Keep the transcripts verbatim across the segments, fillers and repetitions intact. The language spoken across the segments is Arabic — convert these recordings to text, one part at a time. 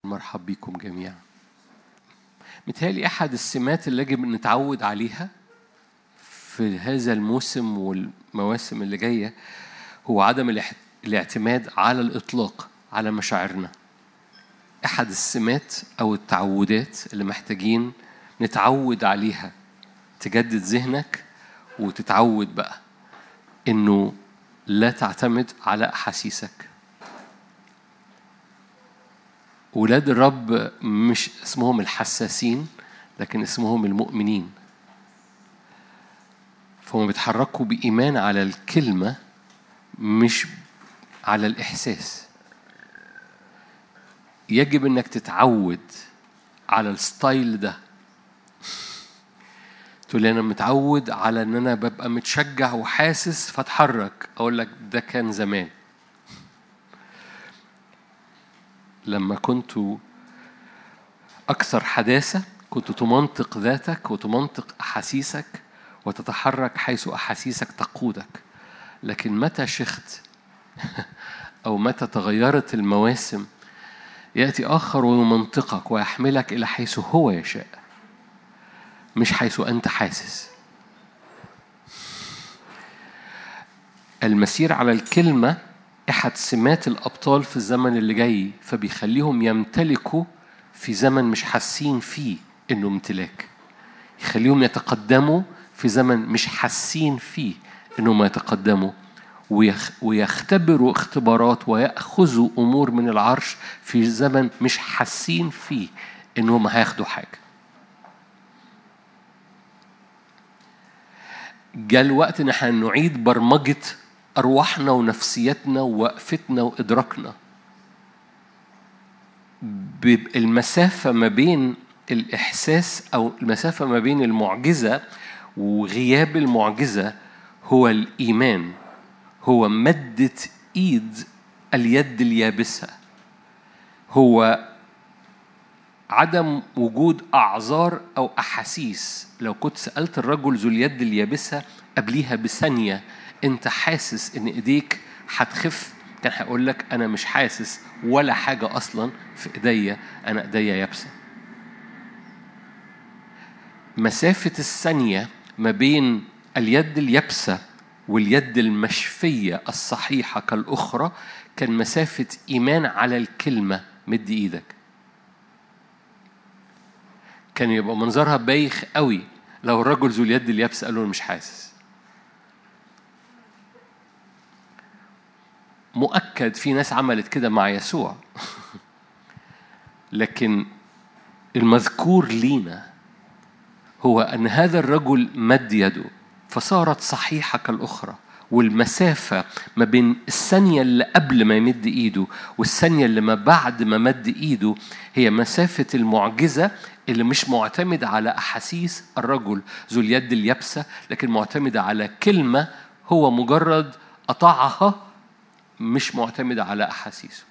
مرحب بكم جميعا. متهيألي أحد السمات اللي يجب أن نتعود عليها في هذا الموسم والمواسم اللي جاية هو عدم الاعتماد على الإطلاق على مشاعرنا. أحد السمات أو التعودات اللي محتاجين نتعود عليها، تجدد ذهنك وتتعود بقى إنه لا تعتمد على أحاسيسك. ولاد الرب مش اسمهم الحساسين لكن اسمهم المؤمنين، فهم بيتحركوا بإيمان على الكلمة مش على الإحساس. يجب أنك تتعود على الستايل ده. تقول لي أنا متعود على أن أنا ببقى متشجع وحاسس فاتحرك. أقول لك ده كان زمان لما كنت أكثر حداثة، كنت تمنطق ذاتك وتمنطق أحاسيسك وتتحرك حيث أحاسيسك تقودك. لكن متى شخت أو متى تغيرت المواسم يأتي آخر ويمنطقك ويحملك إلى حيث هو يشاء مش حيث أنت حاسس. المسير على الكلمة أحد سمات الأبطال في الزمن اللي جاي، فبيخليهم يمتلكوا في زمن مش حاسين فيه إنه امتلاك، يخليهم يتقدموا في زمن مش حاسين فيه إنه ما يتقدموا، ويختبروا اختبارات ويأخذوا أمور من العرش في زمن مش حاسين فيه إنهم هياخدوا حاجة. جاء الوقت إن احنا نعيد برمجة أرواحنا ونفسيتنا ووقفتنا وإدراكنا. المسافة ما بين الإحساس أو المسافة ما بين المعجزة وغياب المعجزة هو الإيمان، هو مدة إيد اليد اليابسة، هو عدم وجود أعذار أو أحاسيس. لو كنت سألت الرجل ذو اليد اليابسة قبليها بثانية أنت حاسس إن إيديك هتخف، كان هيقول لك أنا مش حاسس ولا حاجة أصلا في إيديا، أنا إيديا يابسة. مسافة الثانية ما بين اليد اليابسة واليد المشفية الصحيحة كالأخرى كان مسافة إيمان على الكلمة. مد إيدك. كان يبقى منظرها بايخ قوي لو الرجل ذو اليد اليابسة قال له مش حاسس. مؤكد في ناس عملت كده مع يسوع لكن المذكور لينا هو أن هذا الرجل مد يده فصارت صحيحة كالأخرى، والمسافة ما بين الثانية اللي قبل ما يمد إيده والثانية اللي ما بعد ما مد إيده هي مسافة المعجزة اللي مش معتمدة على أحاسيس الرجل ذو اليد اليابسة لكن معتمدة على كلمة هو مجرد أطاعها، مش معتمدة على أحاسيسه.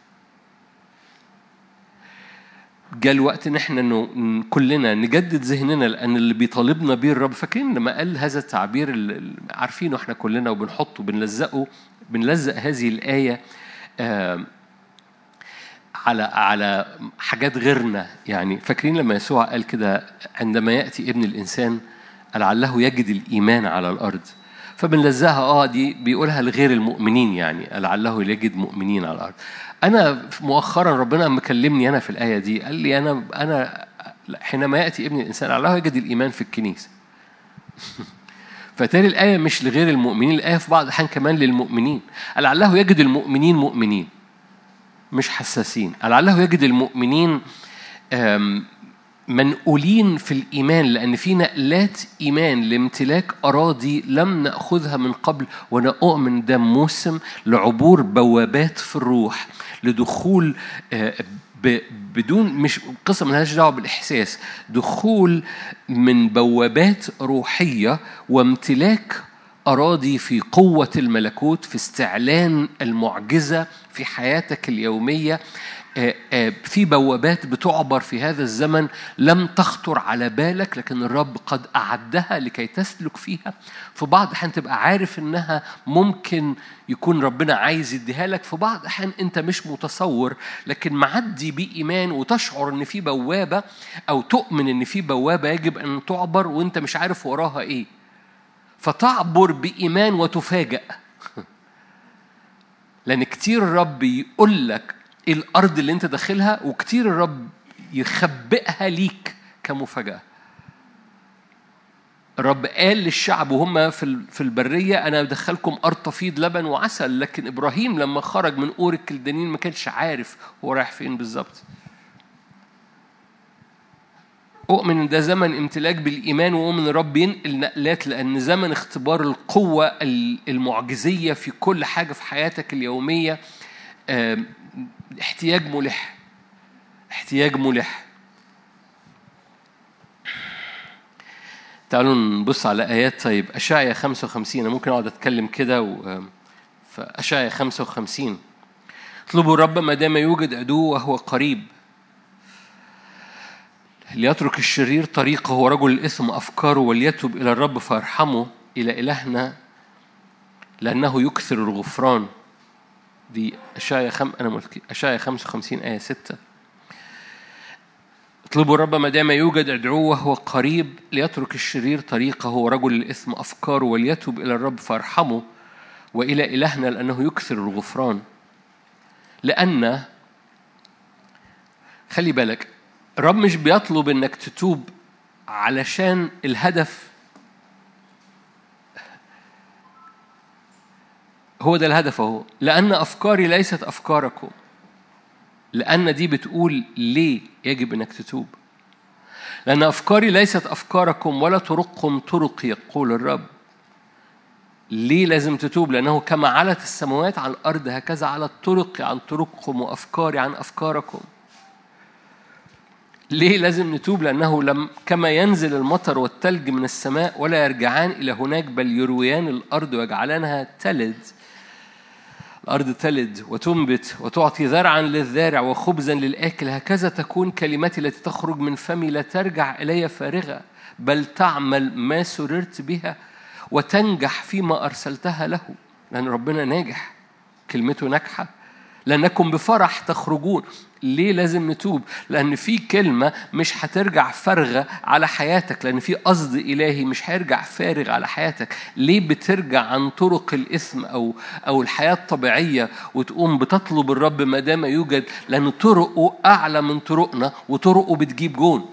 جاء الوقت ان احنا انه كلنا نجدد ذهننا، لان اللي بيطالبنا بيه الرب. فاكرين لما قال هذا التعبير اللي عارفينه احنا كلنا وبنحطه بنلزقه بنلزق هذه الآية آه على على حاجات غيرنا. يعني فاكرين لما يسوع قال كده عندما يأتي ابن الإنسان لعله يجد الإيمان على الأرض، فبنلزقها اه دي بيقولها لغير المؤمنين، يعني لعله يجد مؤمنين على الأرض. أنا مؤخرا ربنا مكلمني أنا في الآية دي قال لي أنا أنا حينما يأتي ابن الإنسان لعله يجد الإيمان في الكنيسة. فتالي الآية مش لغير المؤمنين، الآية في بعض الأحيان كمان للمؤمنين. لعله يجد المؤمنين مؤمنين مش حساسين، لعله يجد المؤمنين منقولين في الإيمان، لأن في نقلات إيمان لامتلاك أراضي لم نأخذها من قبل. وأنا أؤمن ده موسم لعبور بوابات في الروح، لدخول بدون مش قصة ملهاش دعوة بالإحساس، دخول من بوابات روحية وامتلاك أراضي في قوة الملكوت، في استعلان المعجزة في حياتك اليومية. في بوابات بتعبر في هذا الزمن لم تخطر على بالك، لكن الرب قد أعدها لكي تسلك فيها. في بعض الأحيان تبقى عارف إنها ممكن يكون ربنا عايز يديها لك، في بعض الأحيان أنت مش متصور لكن معدي بإيمان وتشعر إن في بوابة أو تؤمن إن في بوابة يجب أن تعبر وأنت مش عارف وراها إيه، فتعبر بإيمان وتفاجأ. لأن كتير الرب يقول لك إيه الأرض اللي أنت داخلها، وكتير الرب يخبئها ليك كمفاجأة. الرب قال للشعب وهم في في البرية أنا أدخلكم أرض تفيض لبن وعسل، لكن إبراهيم لما خرج من أور الكلدانيين ما كانش عارف هو رايح فين بالظبط. أؤمن إن ده زمن امتلاك بالإيمان، وأؤمن الرب ينقل نقلات، لأن زمن اختبار القوة المعجزية في كل حاجة في حياتك اليومية. احتياج ملح، احتياج ملح. تعالوا نبص على آيات. طيب أشعيا خمسة وخمسين، أنا ممكن أقعد أتكلم كده و... فأشعيا خمسة وخمسين: اطلبوا الرب ما دام يوجد عدو وهو قريب، ليترك الشرير طريقه ورجل الإثم أفكاره، وليتوب إلى الرب فارحمه، إلى إلهنا لأنه يكثر الغفران. دي أشعيا خم... أنا ملكي أشعيا خمسة وخمسين آية ستة. اطلبوا الرب ما دام يوجد عدو وهو قريب، ليترك الشرير طريقه ورجل الإثم أفكاره، وليتوب إلى الرب فارحمه، وإلى إلهنا لأنه يكثر الغفران. لأن خلي بالك، الرب مش بيطلب إنك تتوب علشان الهدف هو ده الهدف اهو. لأن أفكاري ليست أفكاركم. لأن دي بتقول ليه يجب أنك تتوب. لأن أفكاري ليست أفكاركم ولا طرقكم طرقي، يقول الرب. ليه لازم تتوب؟ لأنه كما علت السماوات على الأرض هكذا على الطرق عن طرقكم وأفكاري عن أفكاركم. ليه لازم نتوب؟ لأنه لم كما ينزل المطر والثلج من السماء ولا يرجعان إلى هناك، بل يرويان الأرض ويجعلانها تلد، الأرض تلد وتنبت وتعطي ذرعا للذارع وخبزا للآكل، هكذا تكون كلمتي التي تخرج من فمي، لا ترجع إلي فارغة، بل تعمل ما سررت بها وتنجح فيما أرسلتها له. لأن ربنا ناجح، كلمته ناجحة. لأنكم بفرح تخرجون. ليه لازم نتوب؟ لأن في كلمة مش هترجع فارغة على حياتك، لأن في قصد إلهي مش هيرجع فارغ على حياتك. ليه بترجع عن طرق الإثم أو أو الحياة الطبيعية وتقوم بتطلب الرب ما دام يوجد؟ لأن طرقه أعلى من طرقنا وطرقه بتجيب جون.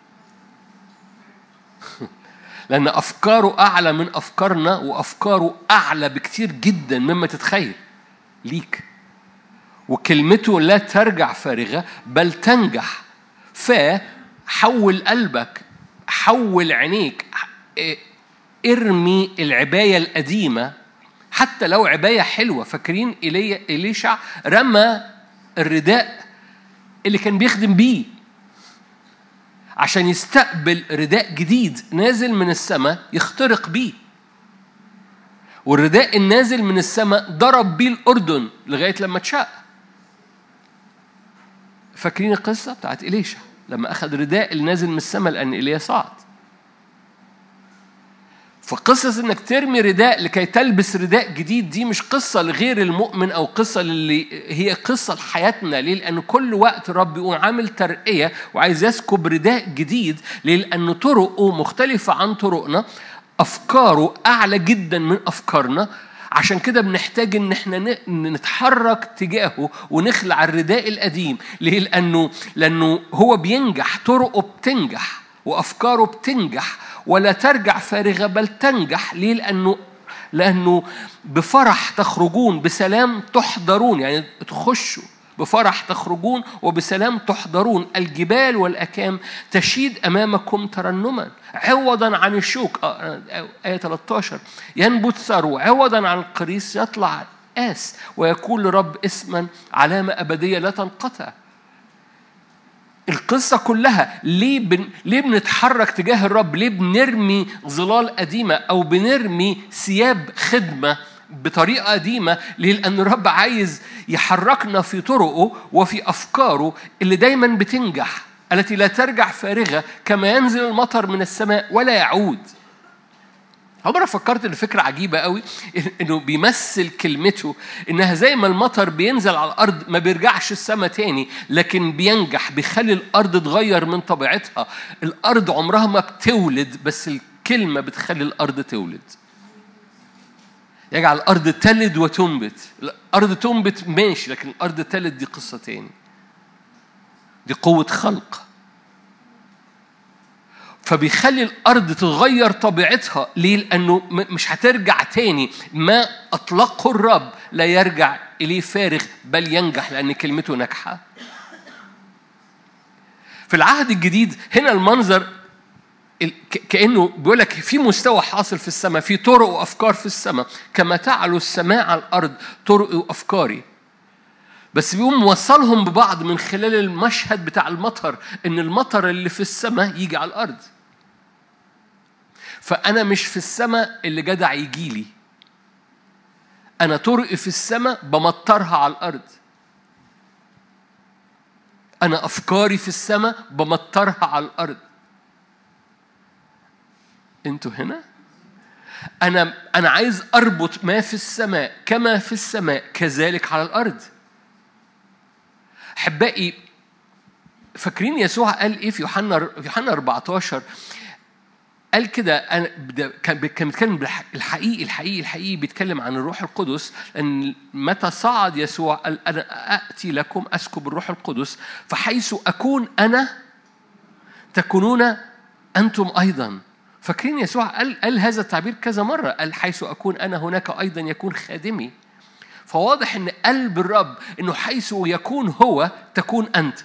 لأن أفكاره أعلى من أفكارنا وأفكاره أعلى بكتير جدا مما تتخيل ليك. وكلمته لا ترجع فارغة بل تنجح. فحول قلبك، حول عينيك، ارمي العباية القديمة حتى لو عباية حلوة. فاكرين إلي إليشع رمى الرداء اللي كان بيخدم بيه عشان يستقبل رداء جديد نازل من السماء يخترق بيه. والرداء النازل من السماء ضرب بيه الأردن لغاية لما تشاء. فاكرين القصة بتاعت إليشع لما أخذ رداء اللي نازل من السماء لأن إليه صعد؟ فقصة إنك ترمي رداء لكي تلبس رداء جديد دي مش قصة لغير المؤمن أو قصة اللي هي قصة لحياتنا. ليه؟ لأن كل وقت الرب يقوم عامل ترقية وعايز يسكب رداء جديد. ليه؟ لأن طرقه مختلفة عن طرقنا، أفكاره أعلى جدا من أفكارنا. عشان كده بنحتاج إن احنا نتحرك تجاهه ونخلع الرداء القديم. ليه؟ لأنه لأنه هو بينجح، طرقه بتنجح وأفكاره بتنجح ولا ترجع فارغة بل تنجح. ليه؟ لأنه لأنه بفرح تخرجون بسلام تحضرون. يعني تخشوا بفرح تخرجون وبسلام تحضرون. الجبال والأكام تشيد أمامكم ترنما عوضا عن الشوك. آية ثلاثة عشر: ينبت ثرو عوضا عن القريص، يطلع آس ويكون لرب اسما علامة أبدية لا تنقطع. القصة كلها ليه بن... ليه بنتحرك تجاه الرب؟ ليه بنرمي ظلال قديمة أو بنرمي ثياب خدمة بطريقة قديمة. ليه؟ لأن الرب عايز يحركنا في طرقه وفي أفكاره اللي دايما بتنجح، التي لا ترجع فارغة، كما ينزل المطر من السماء ولا يعود. عمري فكرت إن فكرة عجيبة قوي، إنه بيمثل كلمته إنها زي ما المطر بينزل على الأرض ما بيرجعش السماء تاني، لكن بينجح، بيخلي الأرض تغير من طبيعتها. الأرض عمرها ما بتولد، بس الكلمة بتخلي الأرض تولد. يجعل الأرض تلد وتنبت. الأرض تنبت ماشي، لكن الأرض تلد دي قصة تاني، دي قوة خلق. فبيخلي الأرض تغير طبيعتها. ليه؟ لأنه مش هترجع تاني. ما أطلقه الرب لا يرجع إليه فارغ، بل ينجح، لأن كلمته ناجحة. في العهد الجديد هنا المنظر كأنه بيقولك في مستوى حاصل في السماء، في طرق وأفكار في السماء، كما تعلو السماء على الأرض طرق وأفكاري. بس بيقوم موصلهم ببعض من خلال المشهد بتاع المطر، إن المطر اللي في السماء يجي على الأرض. فأنا مش في السماء اللي جدع يجيلي، أنا طرقي في السماء بمطرها على الأرض. أنا أفكاري في السماء بمطرها على الأرض. أنتوا هنا؟ أنا أنا عايز أربط ما في السماء كما في السماء كذلك على الأرض. أحبائي، فاكرين يسوع قال إيه في يوحنا في يوحنا أربعة عشر؟ قال كده، أنا كان كان بيتكلم الحقيقي الحقيقي الحقيقي بيتكلم عن الروح القدس. أن متى صعد يسوع قال أنا أأتي لكم أسكب الروح القدس، فحيث أكون أنا تكونون أنتم أيضا. فاكرين يسوع قال قال هذا التعبير كذا مرة، قال حيث أكون أنا هناك أيضا يكون خادمي. فواضح أن قلب الرب أنه حيث يكون هو تكون أنت.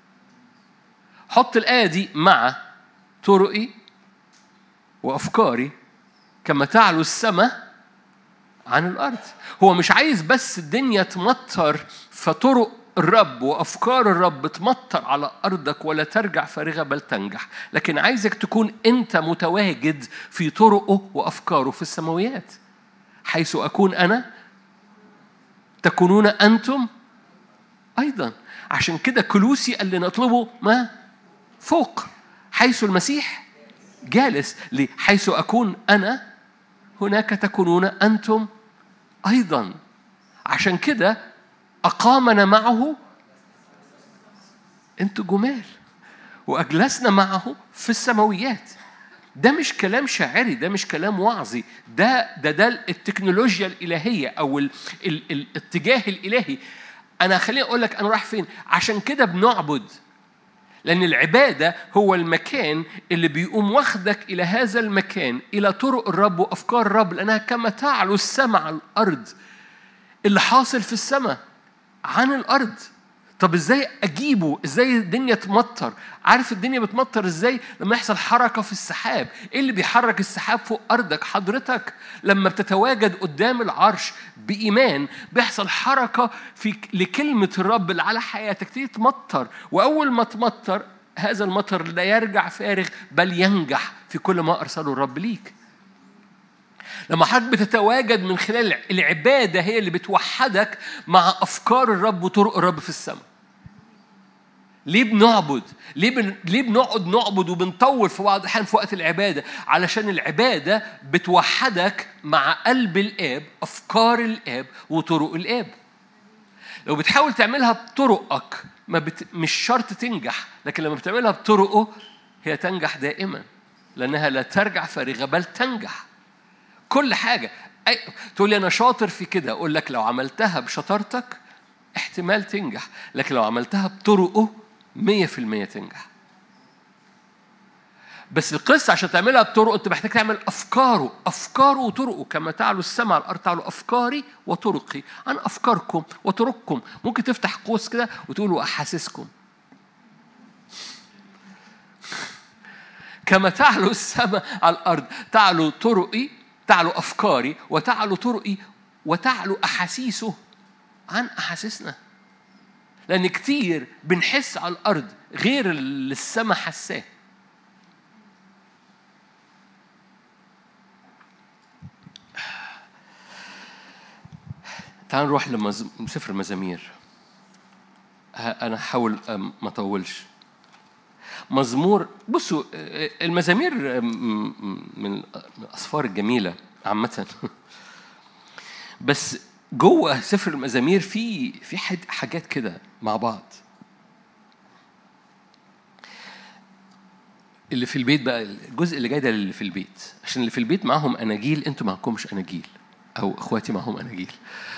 حط الآية دي مع طرقي وأفكاري كما تعلو السماء عن الأرض. هو مش عايز بس الدنيا تمطر، فطرق الرب وأفكار الرب تمطر على أرضك ولا ترجع فارغة بل تنجح، لكن عايزك تكون أنت متواجد في طرقه وأفكاره في السماويات. حيث أكون أنا تكونون أنتم أيضا. عشان كده كلوسي قال لنا اطلبوا ما فوق حيث المسيح جالس. ليه؟ حيث أكون أنا هناك تكونون أنتم أيضا. عشان كده أقامنا معه، أنتوا جمال، وأجلسنا معه في السماويات. ده مش كلام شاعري، ده مش كلام وعظي، ده ده ده التكنولوجيا الإلهية أو ال ال الاتجاه الإلهي. أنا خليني أقول لك أنا رايح فين. عشان كده بنعبد، لأن العبادة هو المكان اللي بيقوم واخدك إلى هذا المكان، إلى طرق الرب وأفكار الرب، لأنها كما تعلو السماء على الأرض. اللي حاصل في السماء عن الأرض. طب إزاي أجيبه؟ إزاي الدنيا تمطر؟ عارف الدنيا بتمطر إزاي؟ لما يحصل حركة في السحاب. إيه اللي بيحرك السحاب فوق أرضك؟ حضرتك لما بتتواجد قدام العرش بإيمان بيحصل حركة في لكلمة الرب اللي على حياتك تيجي تمطر. وأول ما تمطر هذا المطر لا يرجع فارغ بل ينجح في كل ما أرسله الرب ليك. لما حضرتك بتتواجد من خلال العبادة هي اللي بتوحدك مع أفكار الرب وطرق الرب في السماء. ليه بنعبد؟ ليه بن... ليه بنقعد نعبد وبنطول في بعض الأحيان في وقت العبادة؟ علشان العبادة بتوحدك مع قلب الآب، أفكار الآب وطرق الآب. لو بتحاول تعملها بطرقك ما بت... مش شرط تنجح، لكن لما بتعملها بطرقه هي تنجح دائما، لأنها لا ترجع فارغة بل تنجح. كل حاجة أي... تقول لي أنا شاطر في كده، أقول لك لو عملتها بشطارتك احتمال تنجح، لكن لو عملتها بطرقه مية في المية تنجح. بس القصة عشان تعملها بطرقه أنت محتاج تعمل أفكاره أفكاره وطرقه. كما تعلو السماء على الأرض تعلو أفكاري وطرقي. عن أفكاركم وطرقكم ممكن تفتح قوس كده وتقولوا أحاسسكم. كما تعلو السماء على الأرض تعلو طرقي، تعلو أفكاري وتعلو طرقي وتعلو أحاسيسه عن أحاسيسنا. لأن كتير بنحس على الأرض غير اللي السماء حساه. تعال نروح لسفر المزامير. أنا هحاول ما أطولش. مزمور، بصوا المزامير من الأسفار الجميلة عامة، بس جوه سفر المزامير في في حاجات كده مع بعض. اللي في البيت بقى، الجزء اللي جاي ده اللي في البيت، عشان اللي في البيت معهم أناجيل، أنتوا معكمش أناجيل، أو إخواتي معهم أناجيل.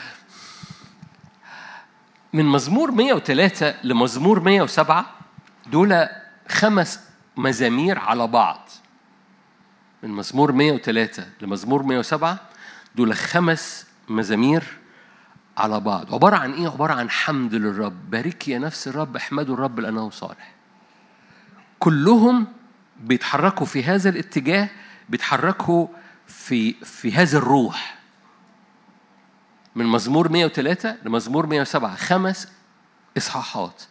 من مزمور مية وثلاثة لمزمور مية وسبعة دول خمس مزامير على بعض. من مزمور مية وثلاثة لمزمور مية وسبعة دول خمس مزامير على بعض. عبارة عن إيه؟ عبارة عن حمد للرب. بارك يا نفس الرب، احمدوا الرب لأنه صالح. كلهم بيتحركوا في هذا الاتجاه، بيتحركوا في في هذا الروح. من مزمور مية وثلاثة لمزمور مية وسبعة خمس إصحاحات.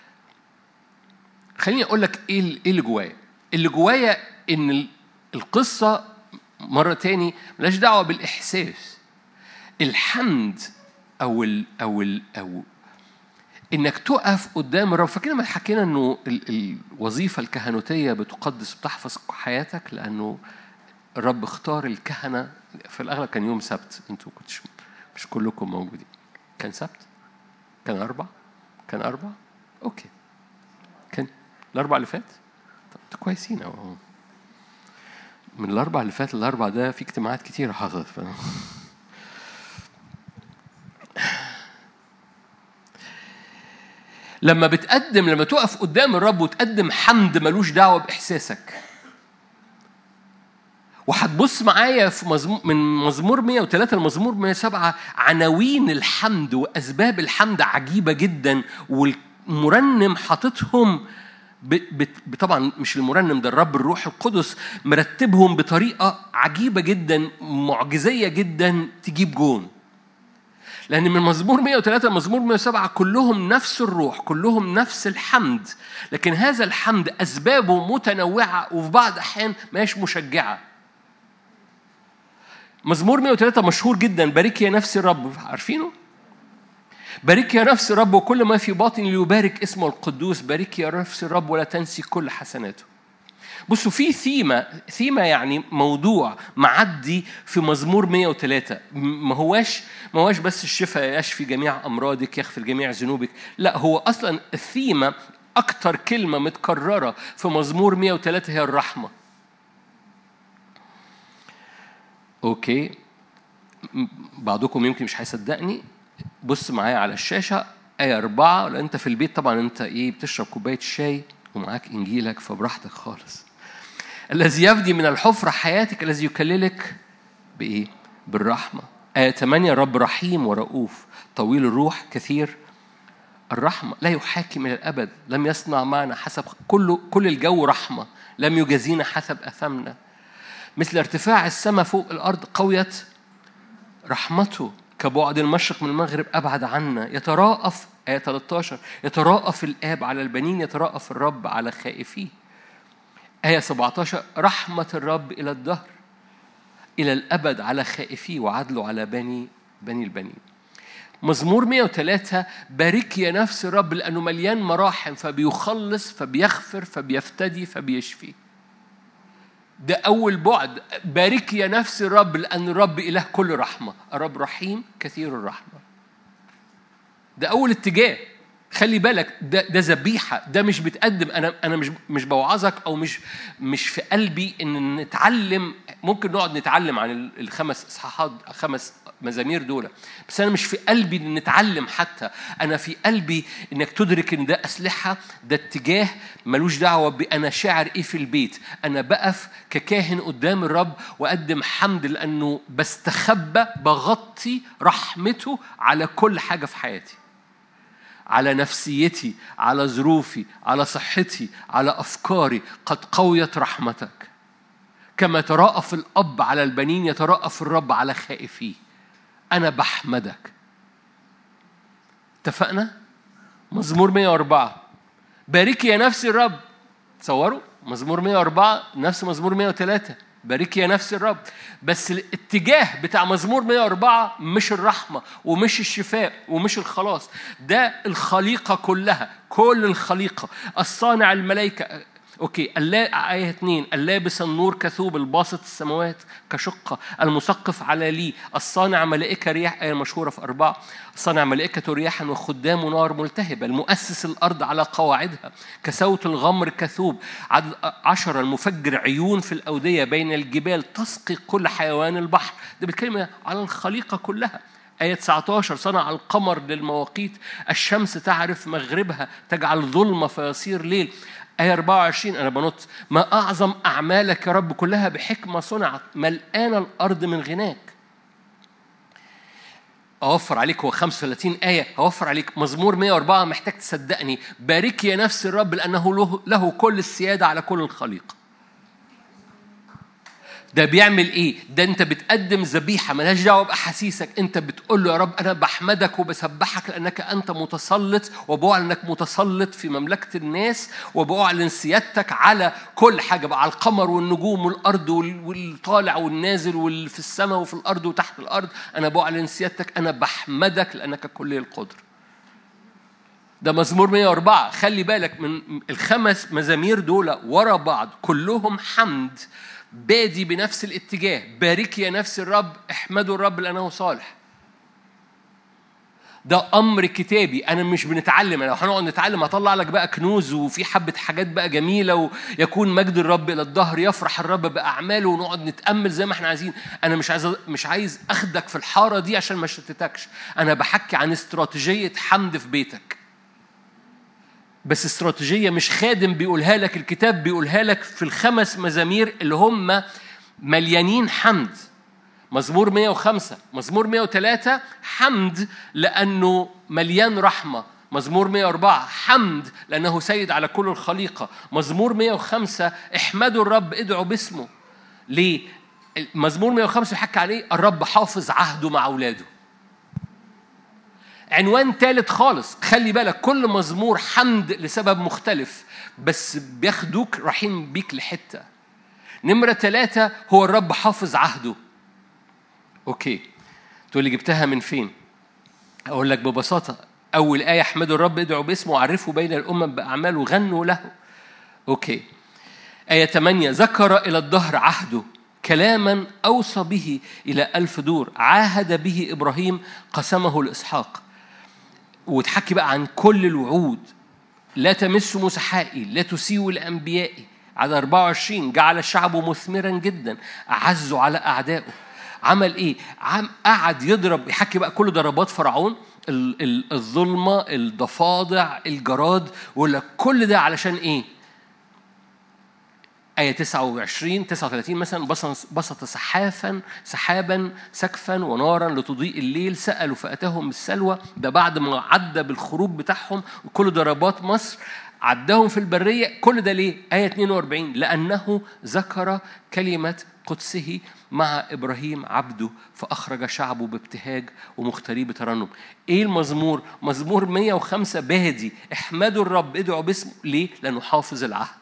خليني أقول لك إيه اللي جوايا. اللي جوايا إن القصة مرة تاني ملاش دعوة بالإحساس. الحمد أو ال أو ال أو إنك تقف قدام الرب. فاكرين ما حكينا إنه الوظيفة الكهنوتية بتقدس بتحفظ حياتك، لأنه الرب اختار الكهنة. في الأغلب كان يوم سبت، أنتوا كنتش مش كلكم موجودين. كان سبت، كان أربع، كان أربع، أوكي، كان الأربع اللي فات. طب انتوا كويسين أهو. من الأربع اللي فات الأربع ده في اجتماعات كتير حصلت. ف... لما بتقدم لما تقف قدام الرب وتقدم حمد ملوش دعوة بإحساسك. وهتبص معايا في مزمور من مزمور مية وثلاثة لمزمور مية وسبعة عناوين الحمد وأسباب الحمد عجيبة جدا، والمرنم حاططهم طبعا مش المرنم ده، الرب الروح القدس مرتبهم بطريقة عجيبة جدا، معجزية جدا، تجيب جون. لأن من مزمور مية وثلاثة لمزمور مية وسبعة كلهم نفس الروح، كلهم نفس الحمد، لكن هذا الحمد أسبابه متنوعة وفي بعض الأحيان ماهيش مشجعة. مزمور مية وثلاثة مشهور جدا، بارك يا نفس الرب، عارفينه؟ بارك يا نفس الرب وكل ما في باطني ليبارك اسمه القدوس، بارك يا نفس الرب ولا تنسي كل حسناته. بصوا في ثيمة ثيمة يعني موضوع معدي في مزمور مية وثلاثة. ما هواش ما هواش بس الشفاء يشفي جميع أمراضك يغفر جميع ذنوبك، لا، هو أصلا الثيمة أكتر كلمة متكررة في مزمور مية وثلاثة هي الرحمة. أوكي، بعضكم يمكن مش هيصدقني. بص معايا على الشاشة آية أربعة. لأن أنت في البيت طبعا أنت إيه بتشرب كوباية الشاي ومعاك إنجيلك فبراحتك خالص. الذي يفدي من الحفرة حياتك، الذي يكللك بإيه؟ بالرحمة. آية ثمانية، رب رحيم ورؤوف طويل الروح كثير الرحمة، لا يحاكم إلى الأبد، لم يصنع معنا حسب كل كل الجو رحمة، لم يجازينا حسب أثمنا، مثل ارتفاع السماء فوق الأرض قويت رحمته، كبعد المشرق من المغرب أبعد عنا. يتراءف آية ثلاثة عشر، يتراءف الآب على البنين، يتراءف الرب على خائفيه. آية سبعة عشر، رحمة الرب إلى الدهر إلى الأبد على خائفيه، وعدله على بني بني البنين. مزمور مية وثلاثة، بارك يا نفس الرب لأنه مليان مراحم، فبيخلص فبيغفر فبيفتدي فبيشفي. ده أول بعد. بارك يا نفس الرب لأن الرب إله كل رحمة، الرب رحيم كثير الرحمة. ده أول اتجاه. خلي بالك، ده ده ذبيحة، ده مش بتقدم. أنا أنا مش مش بوعظك أو مش مش في قلبي إن نتعلم. ممكن نقعد نتعلم عن الخمس إصحاحات خمس مزامير دول، بس أنا مش في قلبي إن نتعلم. حتى أنا في قلبي إنك تدرك إن ده أسلحة، ده اتجاه ملوش دعوة بأنا شاعر إيه في البيت. أنا بقف ككاهن قدام الرب وأقدم حمد لأنه بستخبى بغطي رحمته على كل حاجة في حياتي، على نفسيتي، على ظروفي، على صحتي، على أفكاري. قد قويت رحمتك كما تراءف الأب على البنين يتراءف الرب على خائفيه. أنا بحمدك. اتفقنا؟ مزمور مية وأربعة، بارك يا نفس الرب. تصوروا مزمور مية وأربعة نفس مزمور مية وثلاثة، بارك يا نفس الرب. بس الاتجاه بتاع مزمور مئة وأربعة مش الرحمة ومش الشفاء ومش الخلاص، ده الخليقة كلها، كل الخليقة. الصانع الملائكة، أوكي. اللا آية اثنين، اللابس النور كثوب، الباسط السماوات كشقة، المسقف على لي، الصانع ملائكة رياح، آية مشهورة في أربعة، الصانع ملائكة رياحا وخدام نار ملتهبة، المؤسس الأرض على قواعدها، كسوت الغمر كثوب. عدد عشرة، المفجر عيون في الأودية بين الجبال، تسقي كل حيوان البحر. ده بيتكلم على الخليقة كلها. آية تسعة عشر، صنع القمر للمواقيت، الشمس تعرف مغربها، تجعل ظلمة فيصير ليل. آية أربعة وعشرين، أنا بنط، ما أعظم أعمالك يا رب، كلها بحكمة صنعت، ملآن الأرض من غناك. أوفر عليك، هو خمسة وثلاثين آية، أوفر عليك مزمور مئة وأربعة، محتاج تصدقني. بارك يا نفس الرب لأنه له, له كل السيادة على كل الخليقة. ده بيعمل ايه؟ ده انت بتقدم ذبيحه ملهاش دعوه باحاسيسك، انت بتقول له يا رب انا بحمدك وبسبحك لانك انت متسلط، وبعلن انك متسلط في مملكه الناس، وبعلن سيادتك على كل حاجه بقى، على القمر والنجوم والارض والطالع والنازل واللي في السماء وفي الارض وتحت الارض. انا بعلن سيادتك، انا بحمدك لانك كل القدر. ده مزمور مئة وأربعة. خلي بالك من الخمس مزامير دول ورا بعض كلهم حمد بادي بنفس الاتجاه. بارك يا نفس الرب، احمدوا الرب لأنه صالح. ده أمر كتابي. أنا مش بنتعلم، أنا لو هنقعد نتعلم هطلع لك بقى كنوز وفي حبة حاجات بقى جميلة، ويكون مجد الرب إلى الظهر، يفرح الرب بأعماله، ونقعد نتأمل زي ما احنا عايزين. أنا مش عايز مش عايز أخدك في الحارة دي عشان ما شتتكش. أنا بحكي عن استراتيجية حمد في بيتك، بس استراتيجية مش خادم بيقولها لك، الكتاب بيقولها لك في الخمس مزامير اللي هم مليانين حمد. مزمور مئة وخمسة، مزمور مئة وثلاثة حمد لأنه مليان رحمة. مزمور مئة وأربعة حمد لأنه سيد على كل الخليقة. مزمور مئة وخمسة احمدوا الرب، ادعوا باسمه. ليه؟ مزمور مئة وخمسة يحكي عليه الرب حافظ عهده مع أولاده. عنوان ثالث خالص. خلي بالك كل مزمور حمد لسبب مختلف، بس بياخدوك رايحين بيك لحتة. نمرة ثلاثة هو الرب حافظ عهده. أوكي، تقول لي جبتها من فين؟ أقول لك ببساطة. أول آية احمدوا الرب، ادعوا باسمه، وعرفوا بين الأمم بأعماله، غنوا له. أوكي. آية ثمانية، ذكر إلى الدهر عهده، كلاما أوصى به إلى ألف دور، عاهد به إبراهيم، قسمه لإسحاق. وتحكي بقى عن كل الوعود. لا تمسوا مسحائي، لا تسيئوا لأنبيائي. على أربعة وعشرين، جعل الشعب مثمرا جدا، أعزوا على أعدائه. عمل إيه؟ عم قعد يضرب، يحكي بقى كل ضربات فرعون، الظلمة، الضفادع، الجراد، ولا كل ده علشان إيه؟ آية تسعة وعشرين تسعة وثلاثين مثلا، بسط سحافا سحابا سكفا ونارا لتضيء الليل، سألوا فأتاهم بالسلوى. ده بعد ما عدى بالخروج بتاعهم وكل ضربات مصر، عدهم في البرية. كل ده ليه؟ آية اثنين وأربعين، لأنه ذكر كلمة قدسه مع إبراهيم عبده، فأخرج شعبه بابتهاج ومختاريه بترنم. إيه المزمور؟ مزمور مئة وخمسة بهدي، احمدوا الرب، ادعوا باسمه. ليه؟ لأنه حافظ العهد.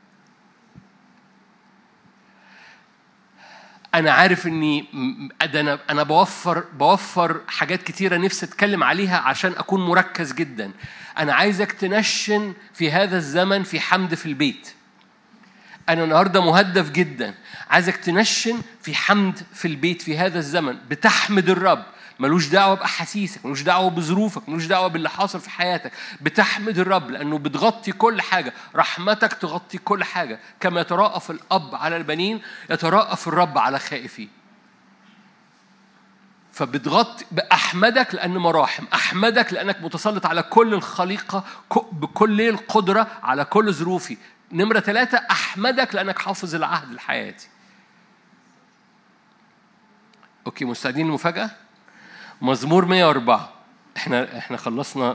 أنا عارف إني أنا أنا بوفر بوفر حاجات كتيرة نفسي أتكلم عليها عشان أكون مركز جدا. أنا عايزك تنشن في هذا الزمن في حمد في البيت. أنا النهاردة مهدف جدا، عايزك تنشن في حمد في البيت في هذا الزمن. بتحمد الرب، ملوش دعوة بأحاسيسك، ملوش دعوة بظروفك، ملوش دعوة باللي حاصل في حياتك. بتحمد الرب لأنه بتغطي كل حاجة. رحمتك تغطي كل حاجة. كما يتراءف الأب على البنين، يتراءف الرب على خائفيه. فبتغطي. بأحمدك لأن مراحم، أحمدك لأنك متسلط على كل الخليقة بكل القدرة على كل ظروفي. نمرة ثلاثة، أحمدك لأنك حافظ العهد الحياتي. أوكي، مستعدين المفاجأة؟ مزمور مئة وأربعة، احنا احنا خلصنا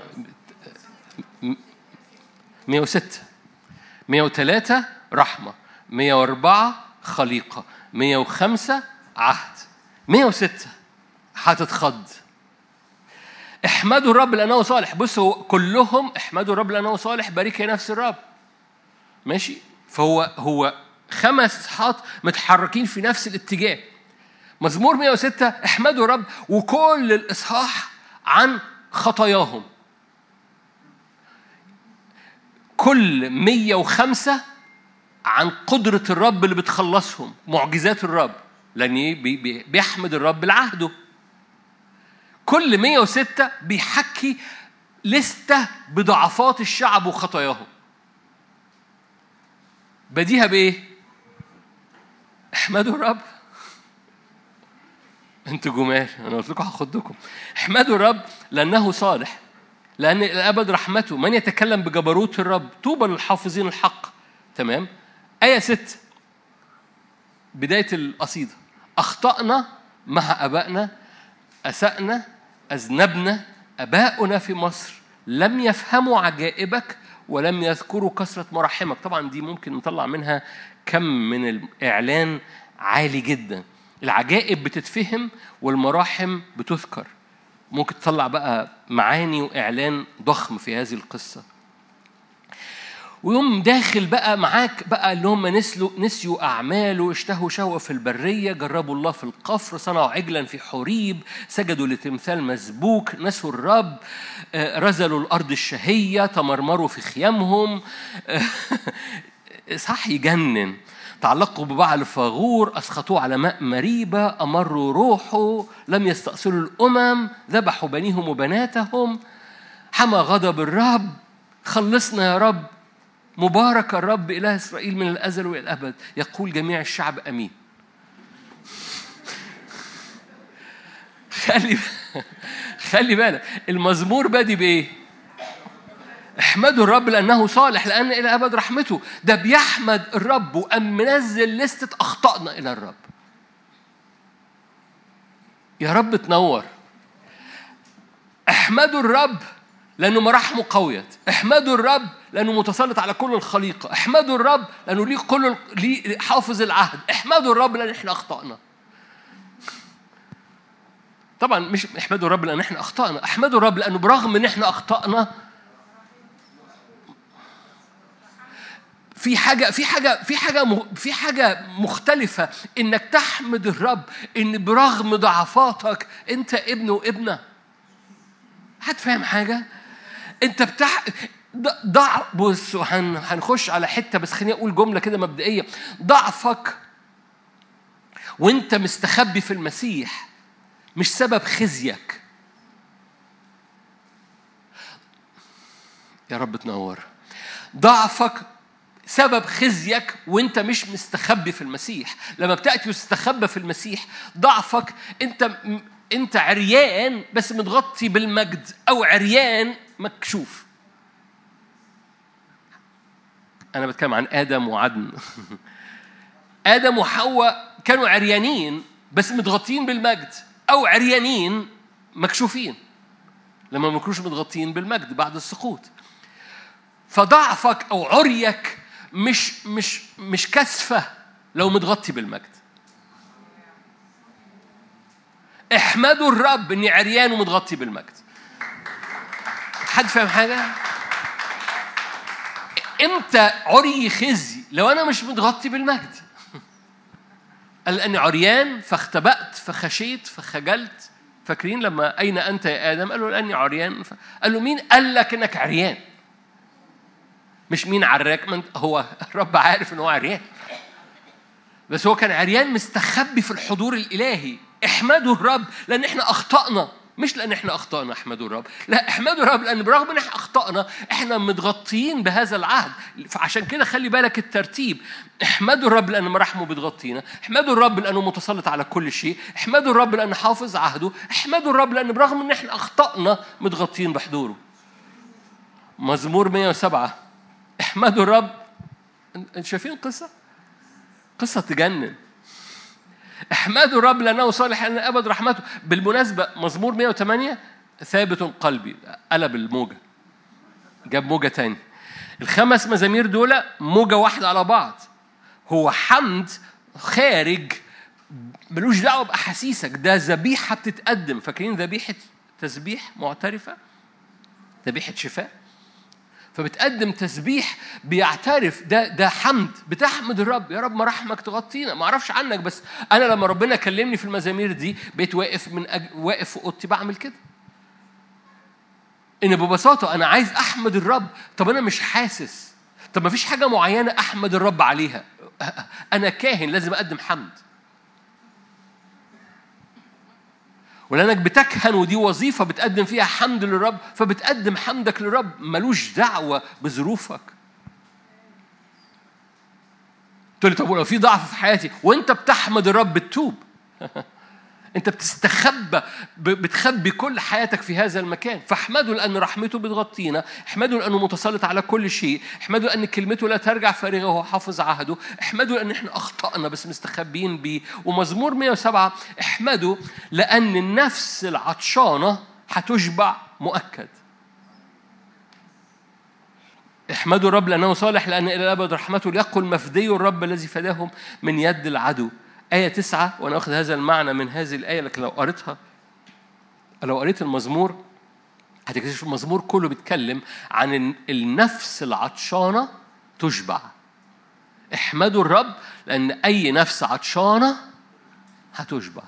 مئة وستة، مئة وثلاثة رحمة، مئة وأربعة خليقة، مئة وخمسة عهد، مئة وستة هتتخض. احمدوا الرب لأنه صالح. بصوا كلهم احمدوا الرب لأنه صالح، بارك يا نفس الرب. ماشي؟ فهو هو خمس إصحاحات متحركين في نفس الاتجاه. مزمور مئة وستة احمدوا رب، وكل الإصحاح عن خطاياهم. كل مئة وخمسة عن قدرة الرب اللي بتخلصهم، معجزات الرب، لأن بيحمد الرب لعهده. كل مئة وستة بيحكي لستة بضعفات الشعب وخطاياهم. بديها بإيه؟ احمدوا الرب. انتوا جمال، أنا قلت لكم هاخدكم. احمدوا الرب لأنه صالح، لأن الأبد رحمته. من يتكلم بجبروت الرب؟ طوبى للحافظين الحق. تمام. آية ست، بداية القصيدة: أخطأنا مع أبائنا، أسأنا، أذنبنا، أباؤنا في مصر لم يفهموا عجائبك ولم يذكروا كثرة مراحمك. طبعا دي ممكن نطلع منها كم من الإعلان عالي جدا. العجائب بتتفهم والمراحم بتذكر. ممكن تطلع بقى معاني وإعلان ضخم في هذه القصة. ويوم داخل بقى معاك بقى اللي هم نسلوا نسيوا أعماله، اشتهوا شهوة في البرية، جربوا الله في القفر، صنعوا عجلا في حوريب، سجدوا لتمثال مسبوك، نسوا الرب، رزلوا الأرض الشهية، تمرمروا في خيامهم. صح يجنن. تعلقوا ببعل فاغور، أسخطوه على ماء مريبة، أمروا روحه، لم يستأصلوا الأمم، ذبحوا بنيهم وبناتهم. حمى غضب الرب، خلصنا يا رب. مبارك الرب إله إسرائيل من الأزل وإلى الأبد. يقول جميع الشعب أمين. خلي خلي بالك المزمور بادي بإيه؟ احمدوا الرب لأنه صالح، لأن إلى أبد رحمته. ده بيحمد الرب وأم منزل لستة أخطأنا إلى الرب. يا رب تنور. احمدوا الرب لأنه مراحمه قوية. احمدوا الرب لأنه متسلط على كل الخليقة. احمدوا الرب لأنه ليه كل ليه حافظ العهد. احمدوا الرب لأن احنا أخطأنا. طبعا مش احمدوا الرب لأن احنا أخطأنا، احمدوا الرب لأنه برغم ان احنا أخطأنا في حاجة في حاجة في حاجة في حاجة مختلفة، إنك تحمد الرب إن برغم ضعفاتك أنت ابن وابنة. هتفهم حاجة؟ أنت بتح ضع بص هن... هنخش على حتة، بس خليني أقول جملة كده مبدئية. ضعفك وأنت مستخبي في المسيح مش سبب خزيك. يا رب تنور. ضعفك سبب خزيك وانت مش مستخبي في المسيح. لما بتأتي وتستخبى في المسيح، ضعفك انت انت عريان بس متغطي بالمجد، او عريان مكشوف. انا بتكلم عن آدم وعدن. آدم وحواء كانوا عريانين بس متغطين بالمجد، او عريانين مكشوفين لما ما كانوش متغطين بالمجد بعد السقوط. فضعفك او عريك مش مش مش كسفة لو متغطي بالمجد. احمدوا الرب اني عريان ومتغطي بالمجد. حد فاهم حاجة؟ امتى عري خزي؟ لو انا مش متغطي بالمجد. قال لاني عريان فاختبأت فخشيت فخجلت. فاكرين لما اين انت يا ادم؟ قال له لاني عريان. قال له مين قال لك انك عريان؟ مش مين عراك، من هو الرب عارف ان هو عريان، بس هو كان عريان مستخبي في الحضور الالهي. احمدوا الرب لان احنا اخطأنا، مش لان احنا اخطأنا احمدوا الرب، لا احمدوا الرب لان برغم ان احنا اخطأنا احنا متغطيين بهذا العهد. فعشان كده خلي بالك الترتيب. احمدوا الرب لان مراحمه بتغطينا، احمدوا الرب لانه متسلط على كل شيء، احمدوا الرب لان حافظ عهده، احمدوا الرب لان برغم ان احنا اخطأنا متغطيين بحضوره. مزمور مئة وسبعة احمدوا الرب. انتوا شايفين القصة؟ قصة تجنن. احمدوا الرب لأنه صالح لأن أبد رحمته. بالمناسبة مزمور مئة وثمانية ثابت قلبي، قلب الموجة، جاب موجة تاني. الخمس مزامير دول موجة واحدة على بعض. هو حمد خارج ملوش دعوة بأحاسيسك، ده ذبيحة بتتقدم. فاكرين ذبيحة تسبيح معترفة، ذبيحة شفاء؟ فبتقدم تسبيح بيعترف ده ده حمد، بتحمد الرب. يا رب مراحمك تغطينا. ما اعرفش عنك، بس انا لما ربنا كلمني في المزامير دي بقيت واقف من أج... واقف في اوضتي بعمل كده، ان ببساطه انا عايز احمد الرب. طب انا مش حاسس، طب ما فيش حاجه معينه احمد الرب عليها. انا كاهن لازم اقدم حمد، ولأنك بتكهن ودي وظيفة بتقدم فيها حمد للرب، فبتقدم حمدك للرب ملوش دعوة بظروفك. تقول لي طب ولو في ضعف في حياتي وانت بتحمد الرب بتتوب. انت بتستخبى، بتخبي كل حياتك في هذا المكان. فاحمدوا لأن رحمته بتغطينا، احمدوا لأنه متسلط على كل شيء، احمدوا لأن كلمته لا ترجع فارغة وهو حافظ عهده، احمدوا لأن احنا أخطأنا بس مستخبيين بيه. ومزمور مئة وسبعة احمدوا لأن النفس العطشانة هتشبع مؤكد. احمدوا الرب لأنه صالح، لأن إلى الأبد رحمته، ليقل مفدي الرب الذي فداهم من يد العدو. آية تسعة، وأنا أخذ هذا المعنى من هذه الآية، لكن لو قريتها، لو قريت المزمور هتكتشف المزمور كله بيتكلم عن النفس العطشانة تشبع. احمدوا الرب لأن أي نفس عطشانة هتشبع.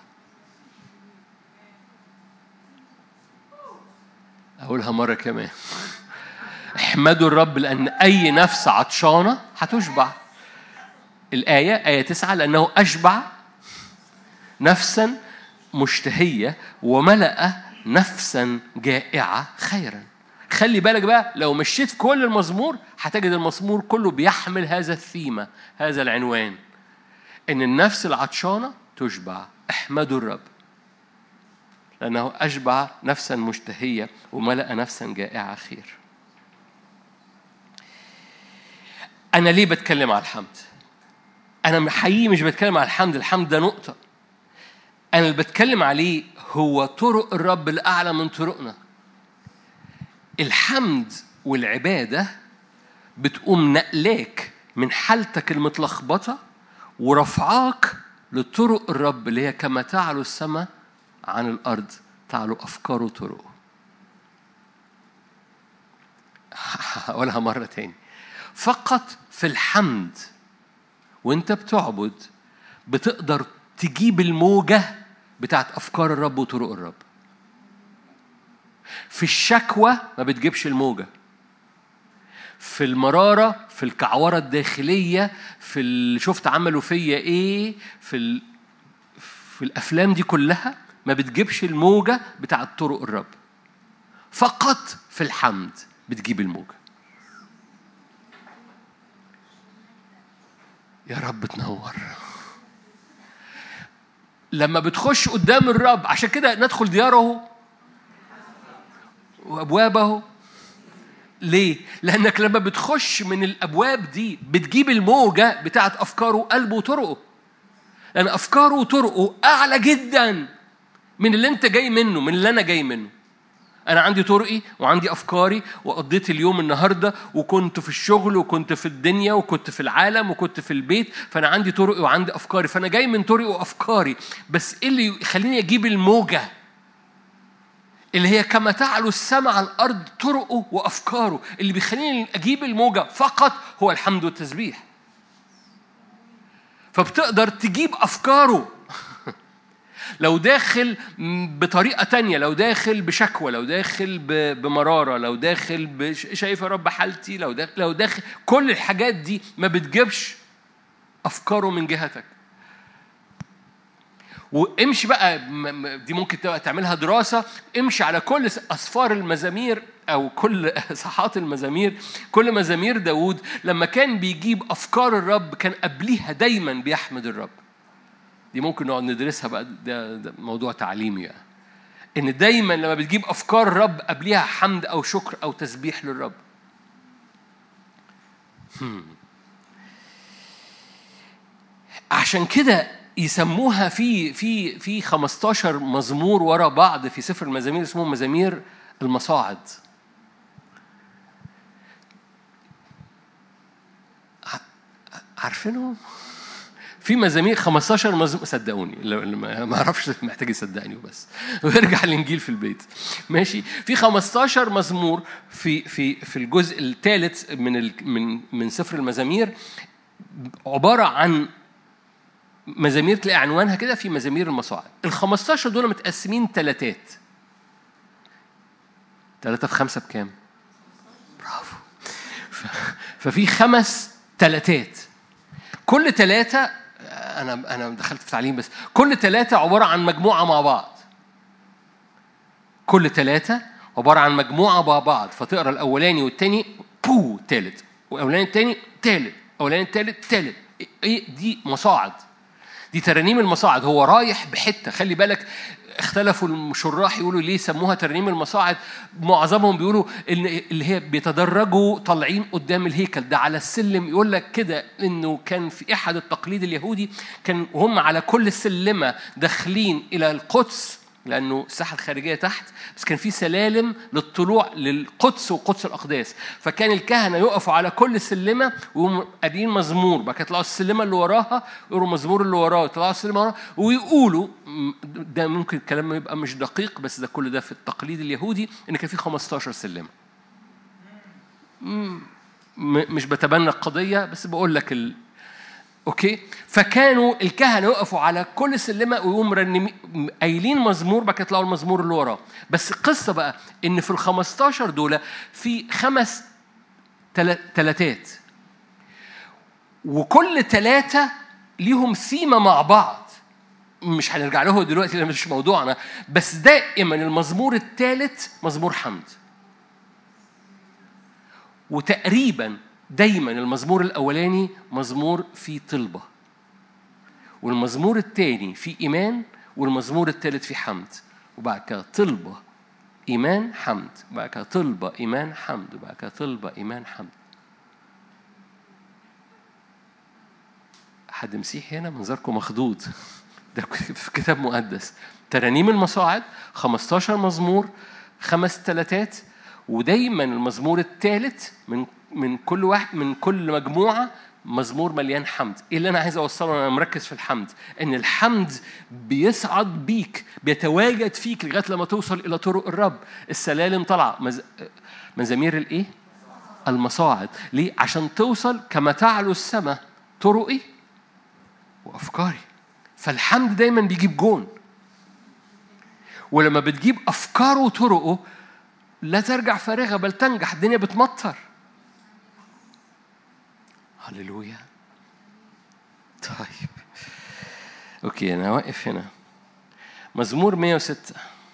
أقولها مرة كمان، احمدوا الرب لأن أي نفس عطشانة هتشبع. الآية آية تسعة، لأنه أشبع نفسا مشتهية وملأ نفسا جائعة خيرا. خلي بالك بقى، لو مشيت في كل المزمور هتجد المزمور كله بيحمل هذا الثيمة، هذا العنوان، إن النفس العطشانة تشبع. احمدوا الرب لأنه أشبع نفسا مشتهية وملأ نفسا جائعة خير. أنا ليه بتكلم على الحمد؟ أنا حقيقي مش بتكلم على الحمد، الحمد ده نقطة. أنا اللي بتكلم عليه هو طرق الرب الأعلى من طرقنا. الحمد والعبادة بتقوم نقلاك من حالتك المتلخبطة ورفعاك لطرق الرب اللي هي كما تعلو السماء عن الأرض تعلو أفكاره وطرقه. هقولها مرة تاني، فقط في الحمد وانت بتعبد بتقدر تجيب الموجة بتاعت أفكار الرب وطرق الرب. في الشكوى ما بتجيبش الموجة، في المرارة، في الكعورة الداخلية، في اللي شفت عملوا فيا ايه، في ال... في الأفلام دي كلها ما بتجيبش الموجة بتاعت طرق الرب. فقط في الحمد بتجيب الموجة. يا رب تنور. لما بتخش قدام الرب، عشان كده ندخل دياره وأبوابه. ليه؟ لأنك لما بتخش من الأبواب دي بتجيب الموجة بتاعت أفكاره وقلبه وطرقه، لأن أفكاره وطرقه أعلى جدا من اللي أنت جاي منه، من اللي أنا جاي منه. أنا عندي طرقي وعندي أفكاري، وقضيت اليوم النهاردة وكنت في الشغل وكنت في الدنيا وكنت في العالم وكنت في البيت، فأنا عندي طرقي وعندي أفكاري، فأنا جاي من طرقي وأفكاري. بس إيه اللي يخليني أجيب الموجة اللي هي كما تعلو السماء على الأرض طرقه وأفكاره؟ اللي بيخليني أجيب الموجة فقط هو الحمد والتسبيح. فبتقدر تجيب أفكاره لو داخل بطريقة تانية، لو داخل بشكوى، لو داخل بمرارة، لو داخل بش... شايف يا رب حالتي، لو داخل, لو داخل كل الحاجات دي ما بتجيبش أفكاره من جهتك. وامشي بقى، دي ممكن تبقى تعملها دراسة، امشي على كل أسفار المزامير أو كل صحات المزامير، كل مزامير داود لما كان بيجيب أفكار الرب كان قبليها دايما بيحمد الرب. دي ممكن نقعد ندرسها بقى، ده, ده موضوع تعليمي يعني. إن دايما لما بتجيب أفكار الرب قبليها حمد أو شكر أو تسبيح للرب. عشان كده يسموها في في في خمستاشر مزمور ورا بعض في سفر المزامير اسمهم مزامير المصاعد. عارفينهم؟ في مزامير خمستاشر مزمور، صدقوني ما اعرفش محتاج يصدقني وبس ويرجع الانجيل في البيت ماشي. في خمستاشر مزمور في في في الجزء الثالث من من من سفر المزامير، عباره عن مزامير تلاقي عنوانها كده في مزامير المصاعد. ال خمستاشر دول متقسمين ثلاثات. ثلاثة في خمسة بكام؟ برافو. ففي خمس ثلاثات، كل ثلاثة، أنا أنا دخلت في تعليم، بس كل ثلاثة عبارة عن مجموعة مع بعض. كل ثلاثة عبارة عن مجموعة مع بعض. فتقرأ الأولاني والتاني بو تالت، والأولاني التاني تالت، الأولاني التالت تالت. إيه دي؟ مصاعد، دي ترانيم المصاعد. هو رايح بحتة. خلي بالك اختلفوا الشراح يقولوا ليه سموها ترنيم المصاعد. معظمهم بيقولوا ان اللي هي بيتدرجوا طالعين قدام الهيكل ده على السلم. يقول لك كده انه كان في احد التقليد اليهودي كان هم على كل سلمة داخلين الى القدس، لأنه الساحة الخارجية تحت، بس كان في سلالم للطلوع للقدس وقدس الأقداس. فكان الكهنة يقفوا على كل سلمة ويقوموا قارين مزمور، بقى يطلعوا السلمة اللي وراها يقولوا مزمور اللي وراه، يطلعوا السلمة وراها ويقولوا. ده ممكن الكلام يبقى مش دقيق، بس ده كل ده في التقليد اليهودي إن كان في خمستاشر سلمة. مش بتبنى القضية، بس بقول لك ال... أوكي. فكانوا الكهنة يقفوا على كل سلمة ويقوم رنمي قايلين مزمور، بقى يطلعوا المزمور اللي وراه. بس القصة بقى إن في الخمستاشر دول في خمس تلاتات، وكل تلاتة ليهم سيمة مع بعض. مش هنرجع له دلوقتي لأن مش موضوعنا، بس دائما المزمور الثالث مزمور حمد، وتقريبا دايما المزمور الأولاني مزمور فيه طلبة، والمزمور الثاني فيه إيمان، والمزمور الثالث فيه حمد. وبعد كده طلبة إيمان حمد، وبعد كده طلبة إيمان حمد، وبعد كده طلبة إيمان حمد. حد مسيحي هنا؟ منظركم مخضوض. ده في كتاب مقدس. ترانيم المصاعد خمستاشر مزمور، خمس تلاتات، ودايما المزمور الثالث من من كل واحد من كل مجموعة مزمور مليان حمد. ايه اللي انا عايز اوصله؟ انا مركز في الحمد، ان الحمد بيصعد بيك، بيتواجد فيك لغايه لما توصل الى طرق الرب. السلالم طالعه مز... مزامير الايه؟ المصاعد. ليه؟ عشان توصل كما تعلو السماء طرقي وافكاري. فالحمد دايما بيجيب جون، ولما بتجيب افكاره وطرقه لا ترجع فارغة بل تنجح. الدنيا بتمطر. هللويا. طيب اوكي، انا واقف هنا. مزمور مية وستة.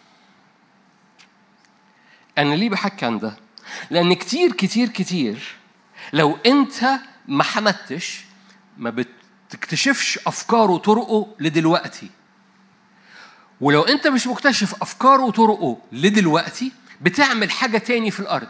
انا ليه بحكي عن ده؟ لان كتير كتير كتير لو انت ما حمدتش ما بتكتشفش افكاره وطرقه لدلوقتي، ولو انت مش مكتشف افكاره وطرقه لدلوقتي بتعمل حاجة تاني في الأرض.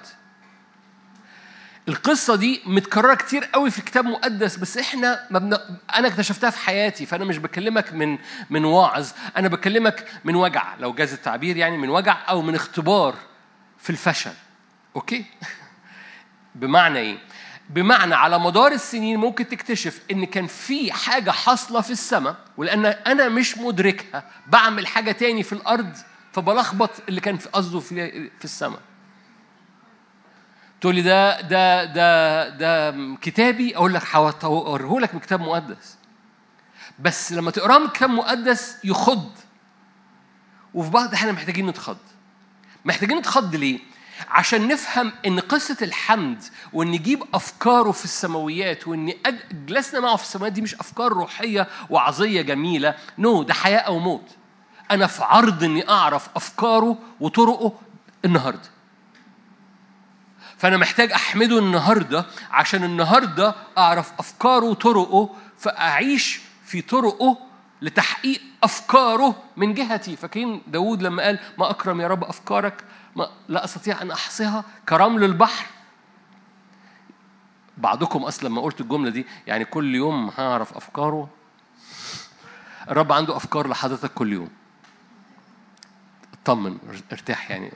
القصة دي متكررة كتير قوي في كتاب مقدس، بس إحنا مبنى... أنا اكتشفتها في حياتي. فأنا مش بكلمك من من واعظ، أنا بكلمك من وجع، لو جاز التعبير، يعني من وجع أو من اختبار في الفشل. أوكي. بمعنى إيه؟ بمعنى على مدار السنين ممكن تكتشف إن كان في حاجة حاصلة في السماء، ولأن أنا مش مدركها بعمل حاجة تاني في الأرض، فبلخبط اللي كان في قصده في في السماء. تقول لي ده ده ده ده كتابي، اقول لك هوريه لك من كتاب مقدس، بس لما تقراه من كتاب مقدس يخض. وفي بعض احنا محتاجين نتخض. محتاجين نتخض ليه؟ عشان نفهم ان قصة الحمد وان نجيب افكاره في السماويات وان جلسنا معه في السماوات دي مش افكار روحية وعظية جميلة، نو، ده حياة او موت. أنا في عرض إني أعرف أفكاره وطرقه النهاردة. فأنا محتاج أحمده النهاردة عشان النهاردة أعرف أفكاره وطرقه، فأعيش في طرقه لتحقيق أفكاره من جهتي. فاكرين داود لما قال ما أكرم يا رب أفكارك، ما لا أستطيع أن أحصيها كرمل البحر. بعضكم أصلا لما قلت الجملة دي يعني كل يوم هعرف أفكاره. الرب عنده أفكار لحضرتك كل يوم. طمن، ارتاح يعني.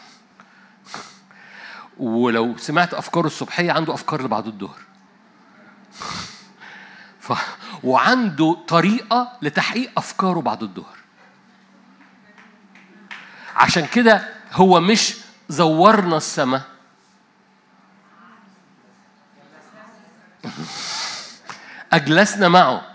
ولو سمعت أفكاره الصبحية عنده أفكار لبعد الظهر. ف... وعنده طريقة لتحقيق أفكاره بعد الظهر. عشان كده هو مش زورنا السماء، أجلسنا معه.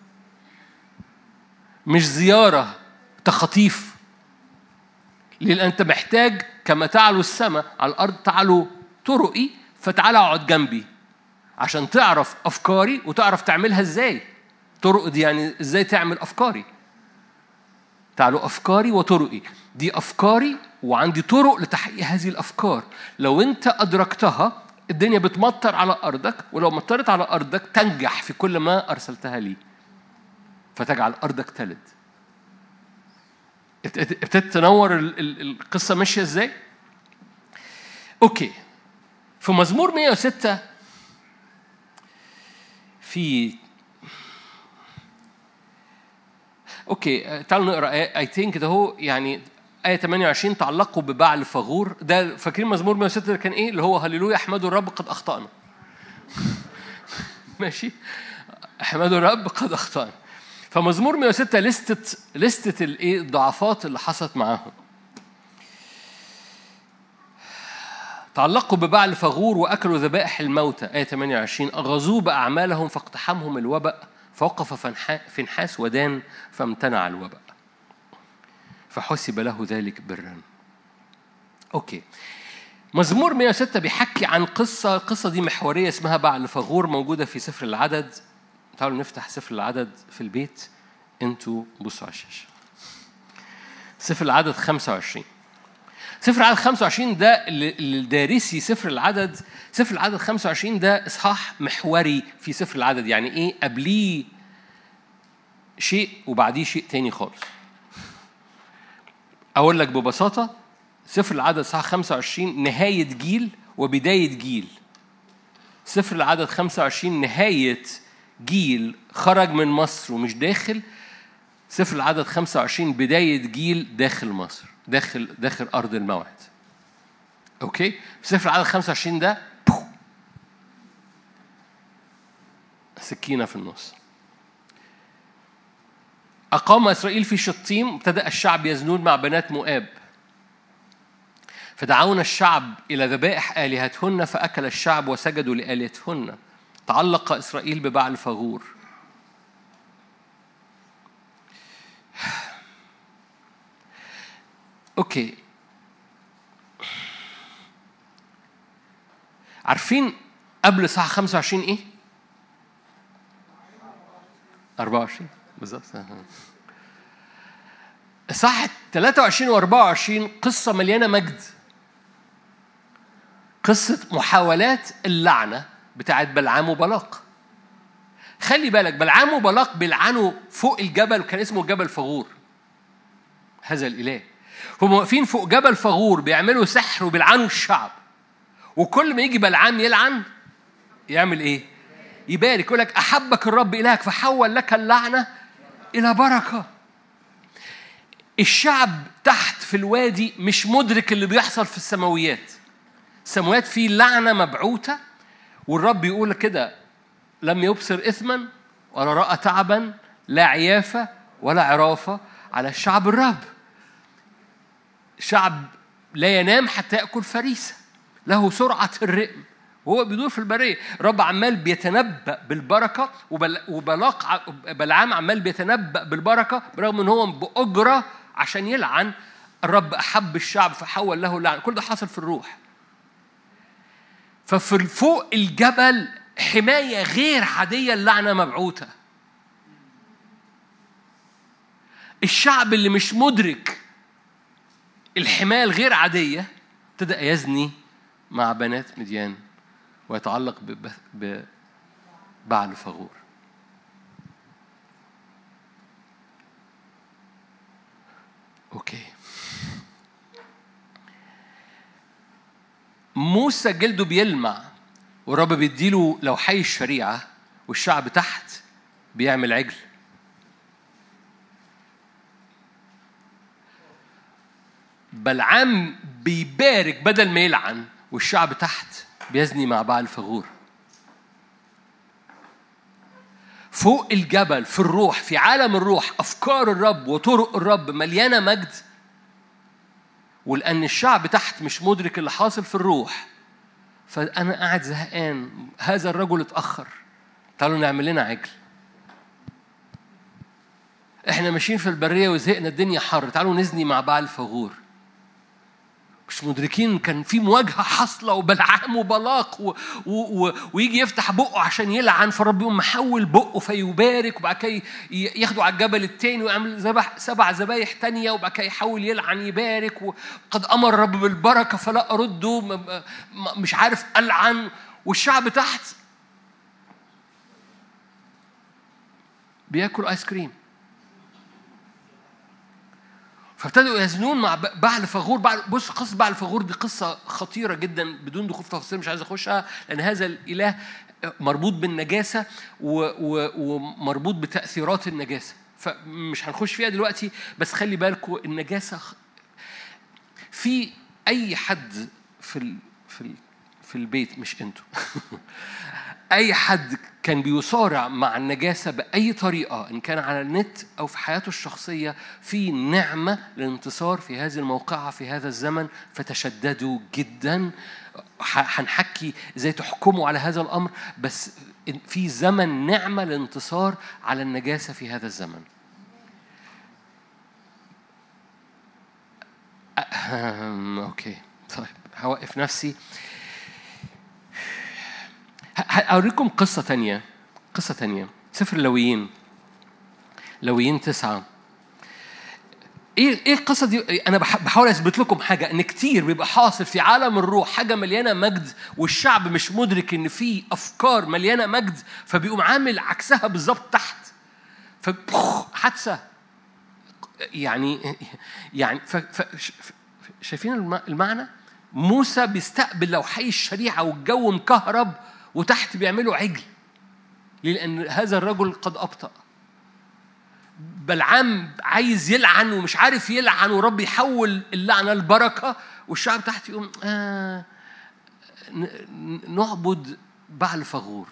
مش زيارة تخطيف، لأن أنت محتاج كما تعلو السماء على الأرض تعلو طرقي، فتعال اقعد جنبي عشان تعرف أفكاري وتعرف تعملها إزاي. طرق دي يعني إزاي تعمل أفكاري. تعالوا أفكاري وطرقي، دي أفكاري وعندي طرق لتحقيق هذه الأفكار. لو أنت أدركتها الدنيا بتمطر على أرضك، ولو مطرت على أرضك تنجح في كل ما أرسلتها لي، فتجعل أرضك تلد. ابتدت تنور القصة ماشية إزاي؟ أوكي، في مزمور مئة وستة في أوكي تعالوا نقرأ آيتين كده. هو يعني آية ثمانية وعشرين تعلقوا ببعل فغور. ده فاكرين مزمور مئة وستة كان إيه؟ اللي هو هللويا احمدوا الرب قد أخطأنا. ماشي، احمدوا الرب قد أخطأنا. فمزمور مئة وستة لستة لستة الإيه الضعفات اللي حصلت معاهم. تعلقوا ببعل فغور وأكلوا ذبائح الموتى. آية ثمانية وعشرين أغزوا بأعمالهم فاقتحمهم الوباء، فوقف فنحاس ودان فامتنع الوباء، فحسب له ذلك برا. أوكي، مزمور مئة وستة بيحكي عن قصة القصة دي محورية اسمها بعل فغور، موجودة في سفر العدد. تعالوا نفتح سفر العدد في البيت، انتوا بصوا على الشاشة. سفر العدد خمسة وعشرين. سفر العدد خمسة وعشرين ده اللي دارسي سفر العدد. سفر العدد خمسة وعشرين ده إصحاح محوري في سفر العدد. يعني إيه؟ قبليه شيء وبعديه شيء تاني خالص. أقول لك ببساطة، سفر العدد إصحاح خمسة وعشرين نهاية جيل وبداية جيل. سفر العدد خمسة وعشرين نهاية جيل خرج من مصر ومش داخل. سفر العدد خمسة وعشرين بداية جيل داخل مصر، داخل داخل أرض الموعد. أوكي، سفر العدد خمسة وعشرين ده سكينة في النص. أقام إسرائيل في شطيم، ابتدأ الشعب يزنون مع بنات مؤاب، فدعونا الشعب إلى ذبائح آلهتهن فأكل الشعب وسجدوا لآلهتهن. تعلق إسرائيل ببعل فغور. أوكي، عارفين قبل صح خمسة وعشرين إيه؟ أربعة وعشرين بالظبط. صح ثلاثة وعشرين وأربعة وعشرين قصة مليانة مجد. قصة محاولات اللعنة بتاعت بلعام وبلاق. خلي بالك بلعام وبلاق بيلعنوا فوق الجبل، وكان اسمه جبل فغور هذا الإله. هم واقفين فوق جبل فغور بيعملوا سحر وبيلعنوا الشعب. وكل ما يجي بلعام يلعن يعمل إيه؟ يبارك. يقول لك أحبك الرب إلهك فحول لك اللعنة إلى بركة. الشعب تحت في الوادي مش مدرك اللي بيحصل في السماويات. السماوات فيه لعنة مبعوثة، والرب يقول كده: لم يبصر إثما ولا رأى تعبا، لا عيافة ولا عرافة على الشعب الرب. شعب لا ينام حتى يأكل فريسة، له سرعة الرئم وهو بيدور في البرية. رب عمال بيتنبأ بالبركة، وبلاق بلعام عمال بيتنبأ بالبركة برغم ان هو بأجرة عشان يلعن. الرب أحب الشعب فحول له اللعن. كل ده حصل في الروح. ففي فوق الجبل حماية غير عادية، اللعنة مبعوثة. الشعب اللي مش مدرك الحماية الغير عادية ابتدأ يزني مع بنات مديان ويتعلق ببعل فغور. أوكي، موسى جلده بيلمع والرب بيديله لوحي الشريعة، والشعب تحت بيعمل عجل. بلعام بيبارك بدل ما يلعن، والشعب تحت بيزني مع بعل فغور. فوق الجبل في الروح، في عالم الروح، أفكار الرب وطرق الرب مليانة مجد، ولأن الشعب تحت مش مدرك اللي حاصل في الروح، فأنا قاعد زهقان. هذا الرجل اتأخر، تعالوا نعمل لنا عجل. احنا ماشيين في البرية وزهقنا، الدنيا حر، تعالوا نزني مع بعل فغور. مش مدركين كان في مواجهة حاصلة وبلعام وبلاق و... و... و... ويجي يفتح بقه عشان يلعن، فرب يقوم محول بقه فيبارك، وبعد كده ياخده على الجبل التاني ويعمل ذبح سبع ذبايح تانية، وبعد كده يحاول يلعن يبارك. وقد أمر الرب بالبركة فلا أرده، م... م... مش عارف ألعن، والشعب تحت بياكل آيس كريم. فابتدوا يزنون مع بعل فغور. بعل بص، قصة بعل فغور دي قصة خطيرة جدا بدون دخول في تفاصيل، مش عايز أخشها، لأن هذا الإله مربوط بالنجاسة ومربوط بتأثيرات النجاسة، فمش هنخش فيها دلوقتي. بس خلي بالكم النجاسة في أي حد في ال في ال في البيت، مش أنتوا أي حد كان بيصارع مع النجاسة بأي طريقة، إن كان على النت أو في حياته الشخصية، في نعمة للانتصار في هذه الموقعة في هذا الزمن. فتشددوا جدا. هنحكي إزاي تحكموا على هذا الأمر، بس في زمن نعمة للانتصار على النجاسة في هذا الزمن. أوكي طيب، هوقف نفسي. هأوريكم قصة تانية، قصة تانية، سفر لويين، لويين تسعة. إيه إيه القصة دي؟ أنا بحاول أثبت لكم حاجة، إن كتير بيبقى حاصل في عالم الروح حاجة مليانة مجد، والشعب مش مدرك إن في أفكار مليانة مجد، فبيقوم عامل عكسها بالظبط تحت، فحادثة. يعني يعني ف ف شايفين المعنى؟ موسى بيستقبل لوحي الشريعة والجو مكهرب، وتحت بيعملوا عجل، لأن هذا الرجل قد أبطأ. بلعام عايز يلعن ومش عارف يلعن، ورب يحول اللعنة البركة، والشعب تحت يقوم آه نعبد بعل فغور.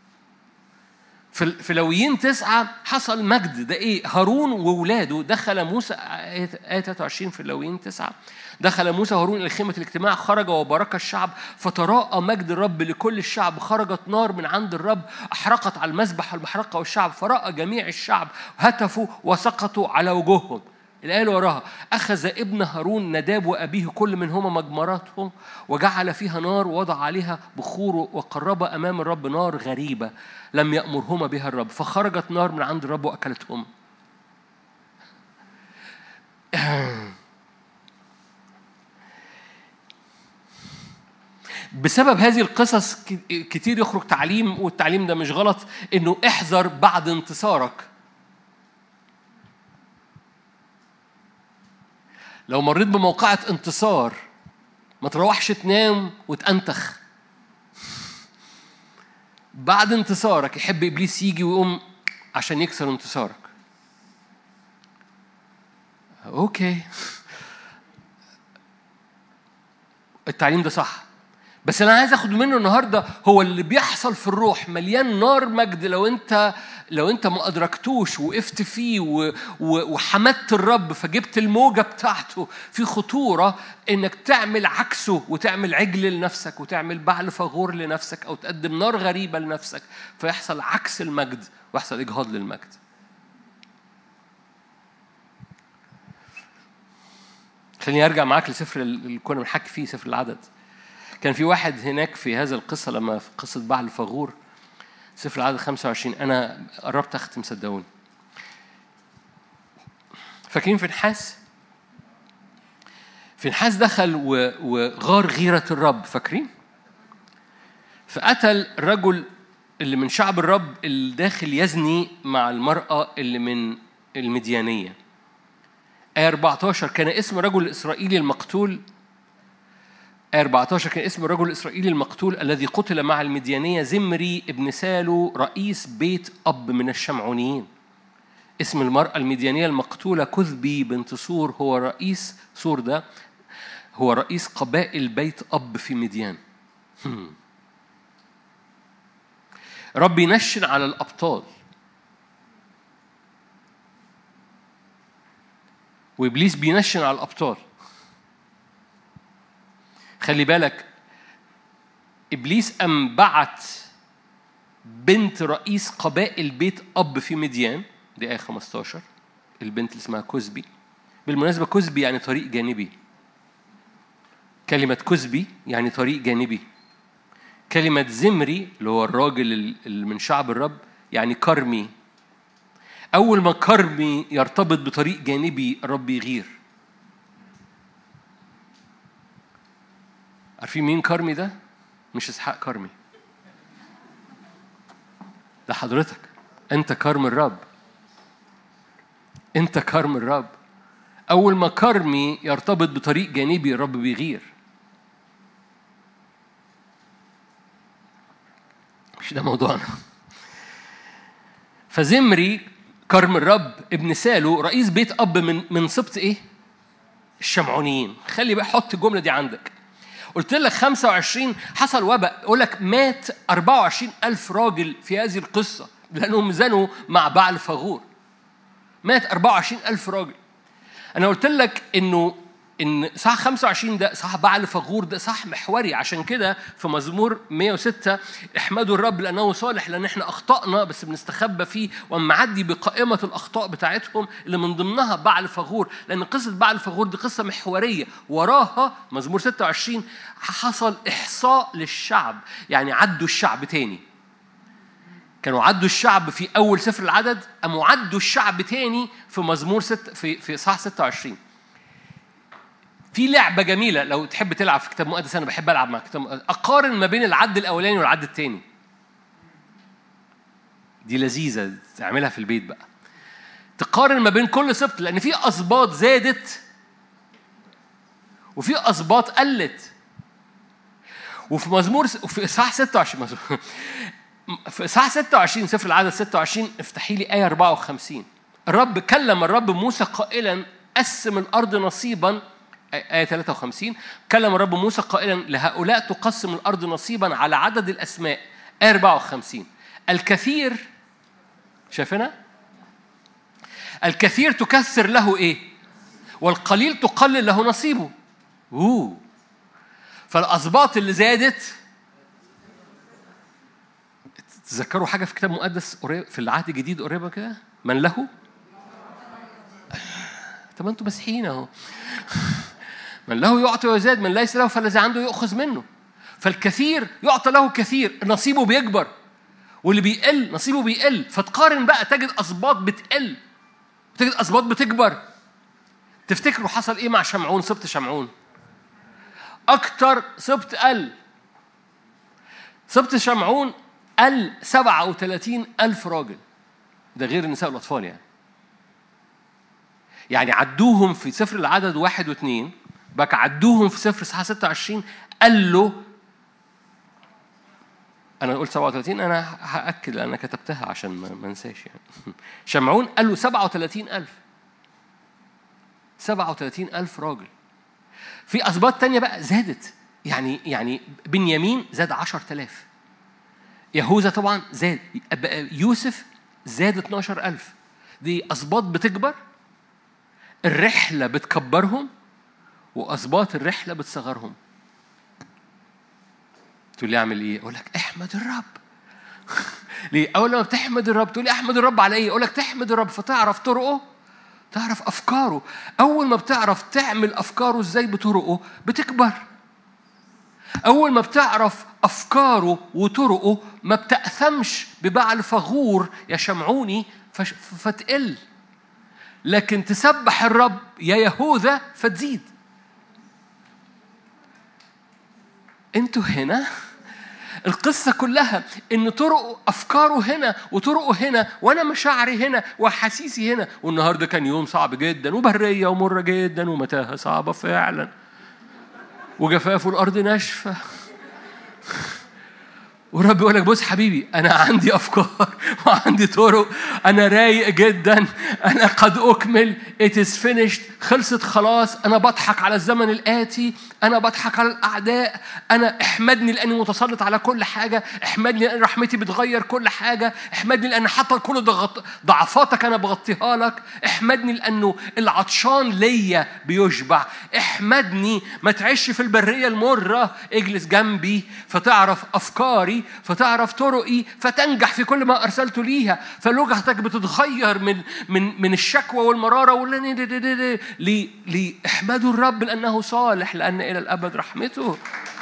في لويين تسعة حصل مجد. ده إيه؟ هارون وولاده. دخل موسى، آية ثلاثة وعشرين في لويين تسعة، دخل موسى هارون إلى خيمة الاجتماع، خرج وبارك الشعب، فتراءى مجد الرب لكل الشعب. خرجت نار من عند الرب أحرقت على المذبح والمحرقة والشعب، فرأى جميع الشعب هتفوا وسقطوا على وجوههم. الآية اللي وراها: أخذ ابن هارون نداب وأبيه كل منهما مجمراتهم، وجعل فيها نار ووضع عليها بخور، وقرب أمام الرب نار غريبة لم يأمرهما بها الرب، فخرجت نار من عند الرب وأكلتهم. بسبب هذه القصص كتير يخرج تعليم، والتعليم ده مش غلط، إنه احذر بعد انتصارك. لو مريت بموقعة انتصار ما تروحش تنام وتأنتخ. بعد انتصارك يحب إبليس يجي ويقوم عشان يكسر انتصارك. أوكي، التعليم ده صح، بس أنا عايز أخد منه النهاردة هو اللي بيحصل في الروح مليان نار مجد. لو أنت لو أنت ما أدركتوش وقفت فيه وحمدت الرب فجبت الموجة بتاعته، في خطورة إنك تعمل عكسه وتعمل عجل لنفسك وتعمل بعل فغور لنفسك أو تقدم نار غريبة لنفسك، فيحصل عكس المجد ويحصل إجهاض للمجد. خليني أرجع معاك لسفر اللي كنا بنحكي فيه، سفر العدد. كان في واحد هناك في هذا القصة، لما في قصة بعل فغور، سفر العدد خمسة وعشرين. أنا قربت أختم صدقوني. فاكرين فنحاس؟ فنحاس دخل وغار غيرة الرب، فاكرين؟ فقتل الرجل اللي من شعب الرب اللي داخل يزني مع المرأة اللي من المديانية. آية أربعة عشر: كان اسم رجل الإسرائيلي المقتول آية أربعة عشر كان اسم الرجل الإسرائيلي المقتول الذي قتل مع المديانية زمري ابن سالو رئيس بيت أب من الشمعونيين. اسم المرأة المديانية المقتولة كذبي بنت سور، هو رئيس سور ده هو رئيس قبائل بيت أب في مديان. رب ينشن على الأبطال. وإبليس بينشن على الأبطال. خلي بالك إبليس أم بعت بنت رئيس قبائل بيت أب في مديان، دي آية خمستاشر، البنت اللي اسمها كزبي. بالمناسبة كزبي يعني طريق جانبي. كلمة كزبي يعني طريق جانبي. كلمة زمري اللي هو الراجل اللي من شعب الرب يعني كرمي. أول ما كرمي يرتبط بطريق جانبي الرب يغير. عارفين مين كرمي ده؟ مش إسحاق كرمي، ده حضرتك. أنت كرم الرب، أنت كرم الرب. أول ما كرمي يرتبط بطريق جانبي الرب بيغير. مش ده موضوعنا. فزمري كرم الرب ابن سالو رئيس بيت أب من من سبط إيه؟ الشمعونيين. خلي بقى حط الجملة دي عندك. قلت لك خمسة وعشرين حصل وباء، أقول لك مات أربعة وعشرين ألف راجل في هذه القصة لأنهم زنوا مع بعل فغور. مات أربعة وعشرين ألف راجل. أنا قلت لك إنه إن صح خمسة وعشرين ده صح بعل فغور، ده صح محوري. عشان كده في مزمور مية وستة احمدوا الرب لأنه صالح، لأن احنا أخطأنا بس بنستخبى فيه ومعدي بقائمة الأخطاء بتاعتهم اللي من ضمنها بعل فغور. لأن قصة بعل فغور دي قصة محورية، وراها مزمور ستة وعشرين حصل إحصاء للشعب، يعني عدوا الشعب تاني. كانوا عدوا الشعب في أول سفر العدد، أم عدوا الشعب تاني في مزمور ست في في صح ستة وعشرين. في لعبة جميلة لو تحب تلعب في كتاب مقدس، أنا بحب ألعب مع كتاب مقدس، أقارن ما بين العد الأولاني والعد التاني. دي لذيذة تعملها في البيت بقى. تقارن ما بين كل سبط، لأن في أسباط زادت وفي أسباط قلت. وفي مزمور في صح ستة وعشرين في صح ستة وعشرين سفر العدد ستة وعشرين افتحي لي آية أربعة وخمسين. الرب كلم الرب موسى قائلا قسم الأرض نصيبا. آية ثلاثة وخمسين كلم الرب موسى قائلا لهؤلاء تقسم الأرض نصيبا على عدد الأسماء. آية أربعة وخمسين الكثير شايفنا؟ الكثير تكثر له إيه؟ والقليل تقلل له نصيبه. أوه. فالأسباط اللي زادت، تذكروا حاجة في كتاب مقدس قريب في العهد الجديد قريبة كده، من له؟ طب أنتوا مسيحيين أهو. من له يعطي ويزاد، من ليس له فالذي عنده يأخذ منه. فالكثير يعطى له كثير، نصيبه بيكبر، واللي بيقل نصيبه بيقل. فتقارن بقى تجد أسباط بتقل وتجد أسباط بتكبر. تفتكروا حصل إيه مع شمعون؟ سبط شمعون أكتر سبط قل. سبط شمعون قل سبعة وثلاثين ألف راجل، ده غير النساء والأطفال. يعني يعني عدوهم في سفر العدد واحد واثنين، بقى عدوهم في سفر صحة ستة وعشرين قال له، أنا قلت سبعة وثلاثين، أنا هأكد لأن كتبتها عشان ما انساش. يعني شمعون قال له سبعة وثلاثين ألف، سبعة وثلاثين ألف راجل. في أسباط تانية بقى زادت، يعني يعني بنيامين زاد عشر تلاف، يهوذا طبعا زاد، يوسف زاد اثناشر ألف. دي أسباط بتكبر، الرحلة بتكبرهم، وأسباط الرحلة بتصغرهم. تقول لي أعمل إيه؟ أقول لك احمد الرب. ليه؟ أول لما بتحمد الرب تقول لي احمد الرب على إيه؟ أقول لك تحمد الرب فتعرف طرقه، تعرف أفكاره. أول ما بتعرف تعمل أفكاره إزاي بطرقه بتكبر. أول ما بتعرف أفكاره وطرقه ما بتأثمش ببعل فغور يا شمعوني فتقل، لكن تسبح الرب يا يهوذا فتزيد. انتوا هنا القصة كلها إن طرقه أفكاره هنا وطرقه هنا، وأنا مشاعري هنا وحسيسي هنا. والنهاردة كان يوم صعب جدا وبرية ومرة جدا ومتاهة صعبة فعلا وجفاف الأرض ناشفة ورب يقول لك بص حبيبي، أنا عندي أفكار وعندي طرق، أنا رايق جدا، أنا قد أكمل، it is finished، خلصت خلاص. أنا بضحك على الزمن الآتي، أنا بضحك على الأعداء، أنا احمدني لأني متسلط على كل حاجة، احمدني لأن رحمتي بتغير كل حاجة، احمدني لأن حتى كل ضعفاتك أنا بغطيها لك، احمدني لأنه العطشان ليا بيشبع، احمدني. ما تعيش في البرية المرة، اجلس جنبي فتعرف أفكاري، فتعرف طرقي، فتنجح في كل ما أرسلته ليها. فلوجهتك بتتغير من من من الشكوى والمرارة ولا لي لي احمدوا الرب لأنه صالح، لأن إلى الأبد رحمته.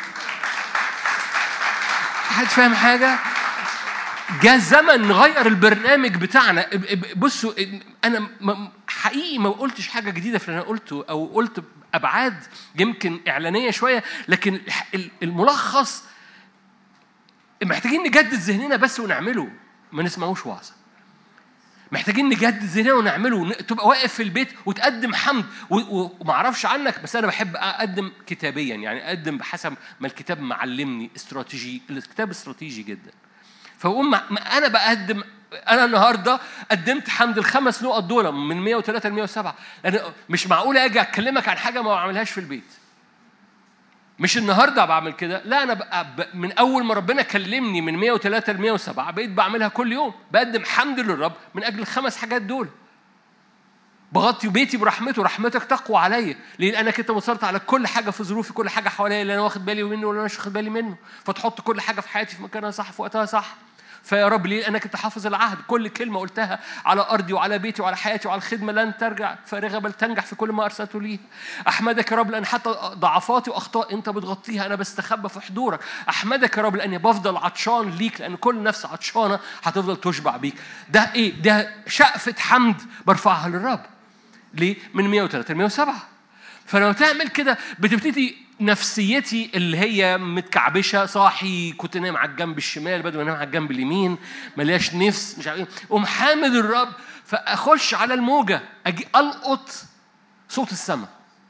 حد فاهم حاجة؟ جاء زمن نغير البرنامج بتاعنا. بصوا أنا حقيقي ما قلتش حاجة جديدة في اللي أنا قلته، أو قلت أبعاد يمكن إعلانية شوية، لكن الملخص محتاجين نجدد ذهننا بس ونعمله، ما نسمعوش وعظة. محتاجين نجدد ذهننا ونعمله. تبقى واقف في البيت وتقدم حمد، وما اعرفش عنك بس انا بحب اقدم كتابيا، يعني اقدم بحسب ما الكتاب معلمني. استراتيجي، الكتاب استراتيجي جدا. فاقوم انا بقدم. انا النهارده قدمت حمد الخمس نقط دول من مية وثلاثة ل مية وسبعة، لان مش معقول اجي اكلمك عن حاجه ما بعملهاش في البيت. مش النهارده بعمل كده، لا انا بقى من اول ما ربنا كلمني من مية وثلاثة ل مية وسبعة بقيت بعملها كل يوم. بقدم حمد للرب من اجل الخمس حاجات دول. بغطي بيتي برحمته، رحمتك تقوى عليا، لان انا كنت مصرت على كل حاجه في ظروفي، كل حاجه حواليا اللي انا واخد بالي منه ولا انا مش واخد بالي منه، فتحط كل حاجه في حياتي في مكانها صح في وقتها صح. فيا رب ليه أنا كنت حافظ العهد، كل كلمة قلتها على أرضي وعلى بيتي وعلى حياتي وعلى الخدمة لن ترجع فارغة بل تنجح في كل ما أرسلته ليه. أحمدك يا رب لأن حتى ضعفاتي وأخطاء أنت بتغطيها، أنا بستخبى في حضورك. أحمدك يا رب لأني بفضل عطشان ليك، لأن كل نفس عطشانة هتفضل تشبع بيك. ده إيه؟ ده شقفة حمد برفعها للرب. ليه؟ من مية وثلاثة ل مية وسبعة. فلو تعمل كده بتبتدي نفسيتي اللي هي متكعبشه، صاحي كنت نايم على الجنب الشمال بدل ما انام على الجنب اليمين، ملياش نفس مش عارف ايه، قوم حامد الرب. فاخش على الموجه اجي القط صوت السماء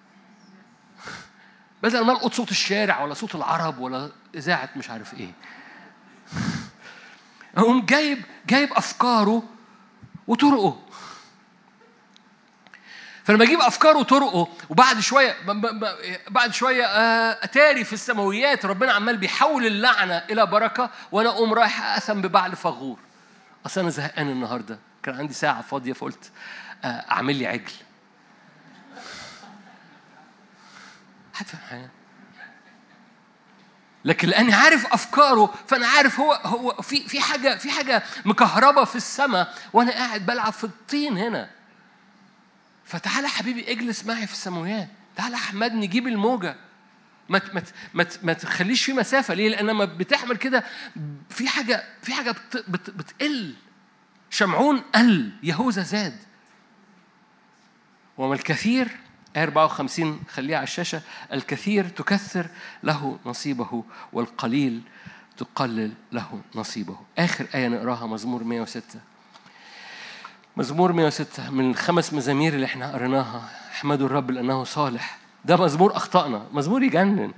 بدل ما القط صوت الشارع ولا صوت العرب ولا اذاعه مش عارف ايه. اقوم جايب جايب افكاره وطرقه. فلما اجيب افكاره وطرقه وبعد شويه بعد شويه اتاري في السماويات ربنا عمال بيحول اللعنه الى بركه، وانا اقوم رايح اقسم ببعل فغور. اصل انا زهقان النهارده، كان عندي ساعه فاضيه فقلت اعمل لي عجل. هتفهم حاجه؟ لكن لاني عارف افكاره، فانا عارف هو هو في في حاجه في حاجه مكهربه في السماء وانا قاعد بلعب في الطين هنا. فتعالى حبيبي اجلس معي في السماوات، تعالى احمدني، جيب الموجه، ما ما ما ما تخليش في مسافه. ليه؟ لان لما بتعمل كده في حاجه في حاجه بت بت بتقل. شمعون قل، يهوذا زاد. وما الكثير آية أربعة وخمسين خليها على الشاشه، الكثير تكثر له نصيبه والقليل تقلل له نصيبه. اخر آية نقراها مزمور مية وستة. مزمور مية وستة من الخمس مزامير اللي احنا قريناها. احمدوا الرب لأنه صالح. ده مزمور أخطأنا، مزمور يجنن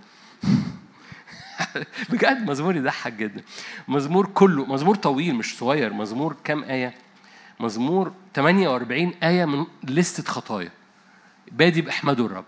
بجد مزمور يضحك جدا. مزمور كله مزمور طويل مش صغير. مزمور كام آية؟ مزمور ثمانية وأربعين آية من لستة خطايا. بادي بأحمدوا الرب.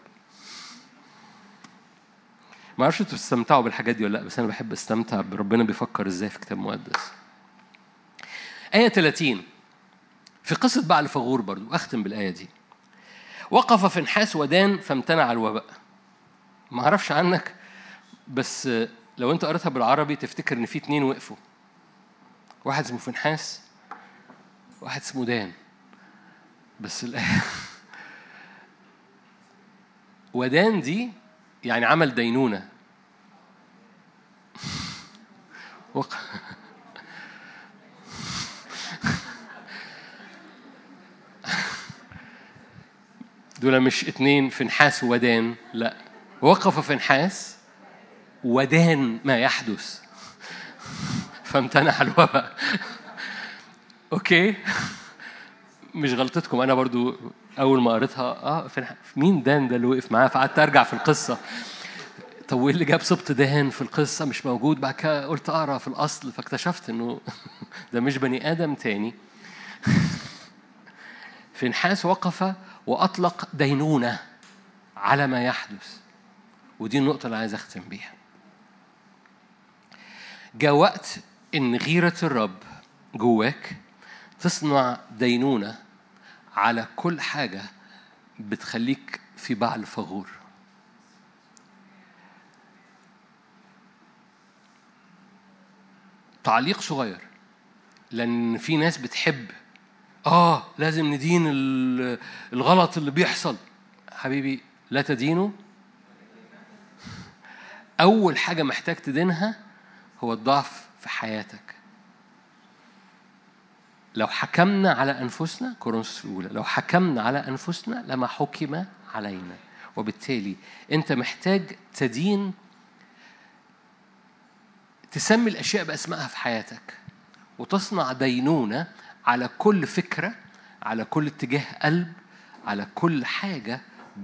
ما أعرفش أنتوا بتستمتعوا بالحاجات دي ولا لا، بس أنا بحب استمتع بربنا بيفكر إزاي في كتاب مقدس. آية ثلاثين في قصة بعل فغور برضو، أختم بالآية دي. وقف فنحاس ودان فامتنع الوباء. ما أعرفش عنك، بس لو أنت قرأتها بالعربي تفتكر إن في اتنين وقفوا، واحد اسمه فنحاس واحد اسمه دان. بس الآية ودان دي يعني عمل دينونة. وقف دول مش اتنين فنحاس ودان، لا، وقف فنحاس ودان ما يحدث فامتنع الوباء. اوكي، مش غلطتكم، انا برضو اول ما قريتها اه فنحاس مين دان ده اللي وقف معاه، فقعدت ارجع في القصه. طب وايه اللي جاب سبط دهان في القصة مش موجود؟ بعد كده قلت أقرأ في الأصل فاكتشفت إنه ده مش بني آدم تاني. فنحاس وقف وأطلق دينونة على ما يحدث، ودي النقطة اللي عايز أختم بيها. جاء وقت إن غيرة الرب جواك تصنع دينونة على كل حاجة بتخليك في بعل فغور. تعليق صغير، لأن في ناس بتحب آه لازم ندين الغلط اللي بيحصل. حبيبي لا تدينه. أول حاجة محتاج تدينها هو الضعف في حياتك. لو حكمنا على أنفسنا، كورنثوس الأولى، لو حكمنا على أنفسنا لما حكم علينا. وبالتالي أنت محتاج تدين، تسمي الأشياء بأسمائها في حياتك، وتصنع دينونة على كل فكرة، على كل اتجاه قلب، على كل حاجة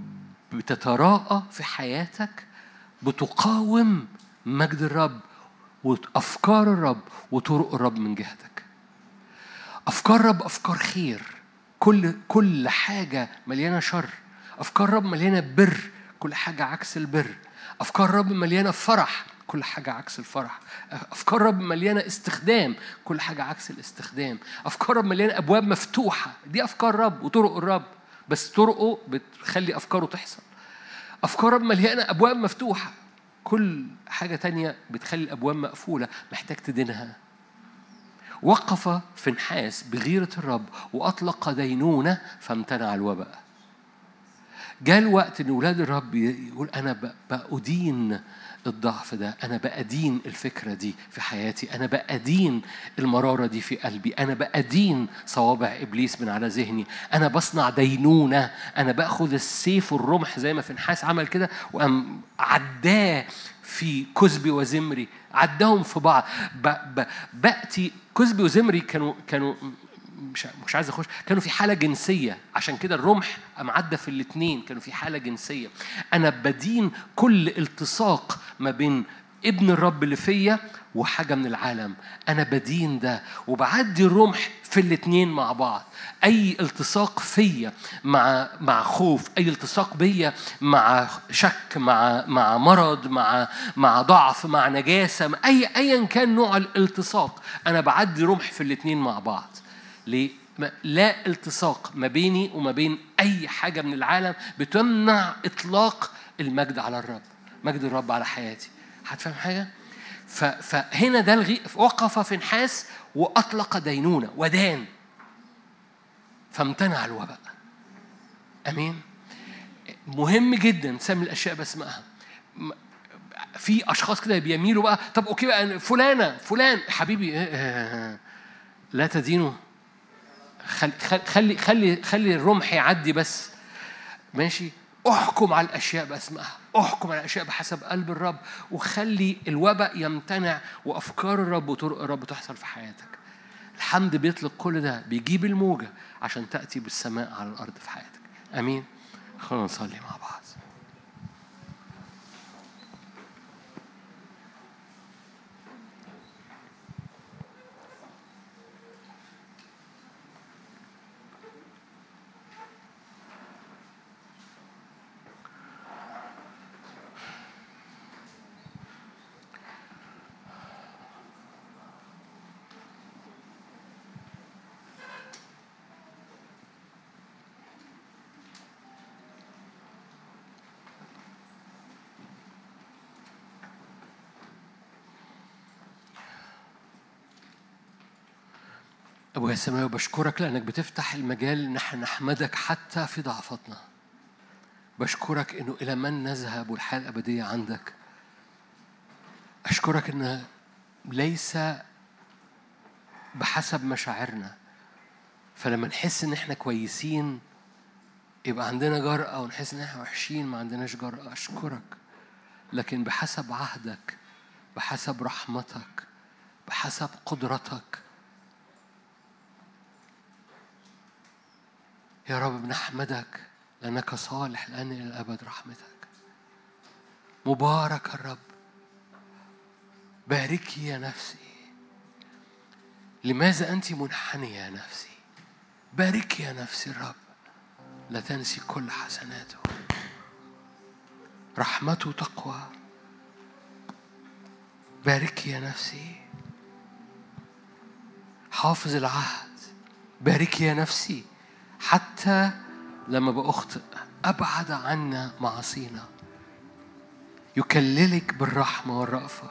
بتتراءى في حياتك بتقاوم مجد الرب وأفكار الرب وطرق الرب من جهتك. أفكار الرب أفكار خير، كل كل حاجة مليانة شر. أفكار الرب مليانة بر، كل حاجة عكس البر. أفكار الرب مليانة فرح، كل حاجة عكس الفرح. أفكار الرب مليانة استخدام، كل حاجة عكس الاستخدام. أفكار الرب مليانة أبواب مفتوحة، دي أفكار الرب وطرق الرب، بس طرقه بتخلي أفكاره تحصل. أفكار الرب مليانة أبواب مفتوحة، كل حاجة تانية بتخلي الأبواب مقفولة، محتاج تدينها. وقف فنحاس بغيرة الرب وأطلق دينونة فامتنع الوباء. جاء الوقت إن أولاد الرب يقول أنا بأدين الضعف ده، أنا بأدين الفكرة دي في حياتي، أنا بأدين المرارة دي في قلبي، أنا بأدين صوابع إبليس من على ذهني، أنا بصنع دينونة. أنا بأخذ السيف والرمح زي ما فنحاس عمل كده وأم عداه في كزبي وزمري، عداهم في بعض. بأتي كزبي وزمري كانوا كانوا مش مش عايز اخش، كانوا في حاله جنسيه، عشان كده الرمح قام عدى في الاثنين، كانوا في حاله جنسيه. انا بدين كل التصاق ما بين ابن الرب اللي فيا وحاجه من العالم، انا بدين ده وبعدي الرمح في الاثنين مع بعض. اي التصاق فيا مع مع خوف، اي التصاق بيا مع شك، مع مع مرض، مع مع ضعف، مع نجاسه، اي ايا كان نوع الالتصاق، انا بعدي رمح في الاثنين مع بعض. ليه؟ لا التصاق ما بيني وما بين أي حاجة من العالم بتمنع إطلاق المجد على الرب، مجد الرب على حياتي. هتفهم حاجة؟ فهنا ده الغي وقف فنحاس وأطلق دينونة ودان فامتنع الوباء. أمين؟ مهم جدا تسمي الأشياء باسمها. في أشخاص كده بيميلوا بقى، طب أوكي بقى فلانة فلان حبيبي لا تدينه. خلي خلي خلي خلي الرمح يعدي بس، ماشي. احكم على الاشياء باسمها، احكم على الاشياء بحسب قلب الرب، وخلي الوباء يمتنع وافكار الرب وطرق الرب تحصل في حياتك. الحمد بيطلق كل ده، بيجيب الموجة عشان تأتي بالسماء على الأرض في حياتك. أمين. خلونا نصلي مع بعض. أبويا السماوي بشكرك لأنك بتفتح المجال نحن نحمدك حتى في ضعفتنا. بشكرك إنه إلى من نذهب والحياة الأبدية عندك. أشكرك إن ليس بحسب مشاعرنا، فلما نحس إن إحنا كويسين يبقى عندنا جرأة، ونحس إن إحنا وحشين ما عندناش جرأة. أشكرك، لكن بحسب عهدك، بحسب رحمتك، بحسب قدرتك يا رب. بنحمدك لأنك صالح، لأن إلى الأبد رحمتك. مبارك الرب. باركي يا نفسي. لماذا أنت منحنية يا نفسي؟ باركي يا نفسي الرب، لا تنسي كل حسناته. رحمته تقوى. باركي يا نفسي. حافظ العهد. باركي يا نفسي حتى لما بأخطئ أبعد عنا معاصينا. يكللك بالرحمة والرأفة.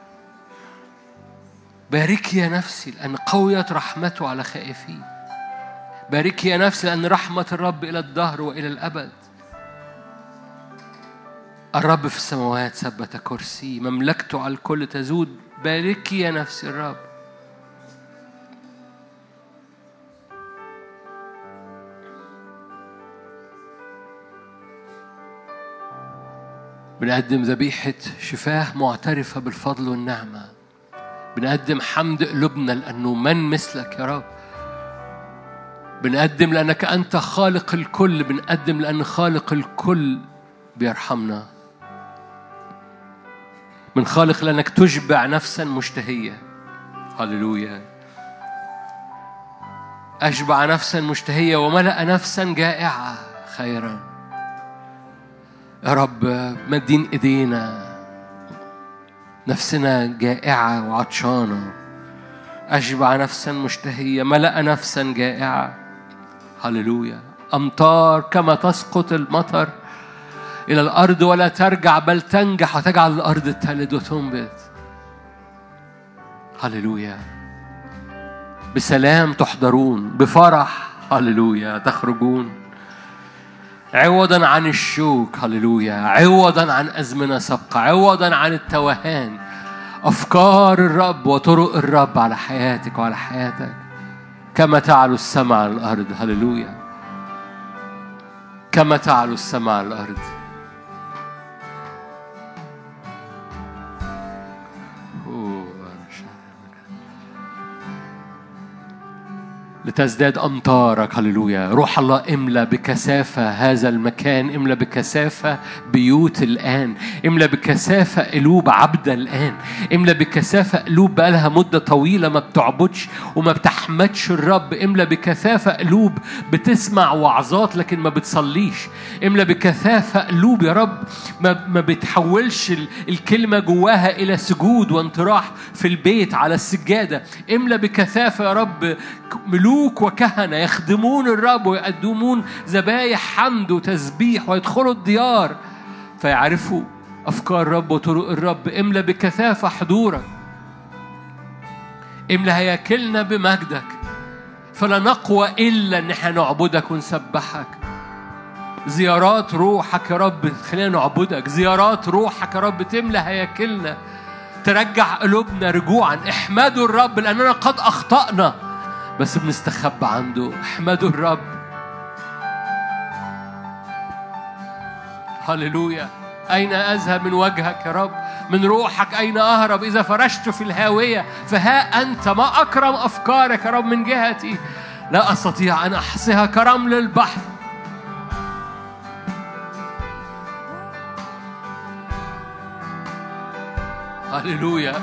باركي يا نفسي لأن قويت رحمته على خائفين. باركي يا نفسي لأن رحمة الرب إلى الدهر وإلى الأبد. الرب في السماوات ثبت كرسي، مملكته على الكل تزود. باركي يا نفسي الرب. بنقدم ذبيحة شفاه معترفة بالفضل والنعمة. بنقدم حمد قلوبنا لأنه من مثلك يا رب. بنقدم لأنك أنت خالق الكل. بنقدم لأن خالق الكل بيرحمنا. من خالق لأنك تشبع نفسا مشتهية. هللويا. أشبع نفسا مشتهية وملأ نفسا جائعة خيرا. يا رب مدين إيدينا، نفسنا جائعة وعطشانة. أشبع نفسا مشتهية، ملأ نفسا جائعة. هللويا. أمطار كما تسقط المطر إلى الأرض ولا ترجع بل تنجح وتجعل الأرض تلد وتنبت. هللويا. بسلام تحضرون، بفرح هللويا تخرجون، عوضا عن الشوك. هللويا. عوضا عن أزمنة سابقة، عوضا عن التوهان. أفكار الرب وطرق الرب على حياتك وعلى حياتك كما تعلو السماء على الأرض. هللويا. كما تعلو السماء على الأرض. لتزداد أمطارك. هللويا. روح الله املأ بكثافة هذا المكان، املأ بكثافة بيوت الآن، املأ بكثافة قلوب عبدة الآن، املأ بكثافة قلوب بقالها مدة طويلة ما بتعبدش وما بتحمدش الرب، املأ بكثافة قلوب بتسمع وعظات لكن ما بتصليش، املأ بكثافة قلوب يا رب ما ما بتحولش الكلمة جواها إلى سجود وانطراح في البيت على السجادة. املأ بكثافة يا رب ملوك وكهنة يخدمون الرب ويقدمون ذبايح حمد وتسبيح ويدخلوا الديار فيعرفوا أفكار الرب وطرق الرب. املأ بكثافة حضورك، املأ هياكلنا بمجدك، فلا نقوى إلا إن احنا نعبدك ونسبحك. زيارات روحك يا رب خلينا نعبدك، زيارات روحك يا رب تملأ هياكلنا، ترجع قلوبنا رجوعا. احمدوا الرب لأننا قد أخطأنا بس بنستخبى عنده. احمدوا الرب. هللويا. أين أذهب من وجهك يا رب؟ من روحك أين أهرب؟ إذا فرشت في الهاوية فها أنت. ما أكرم أفكارك يا رب من جهتي، لا أستطيع أن أحصيها كرمل البحر. هللويا.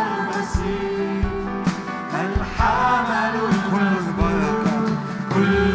كل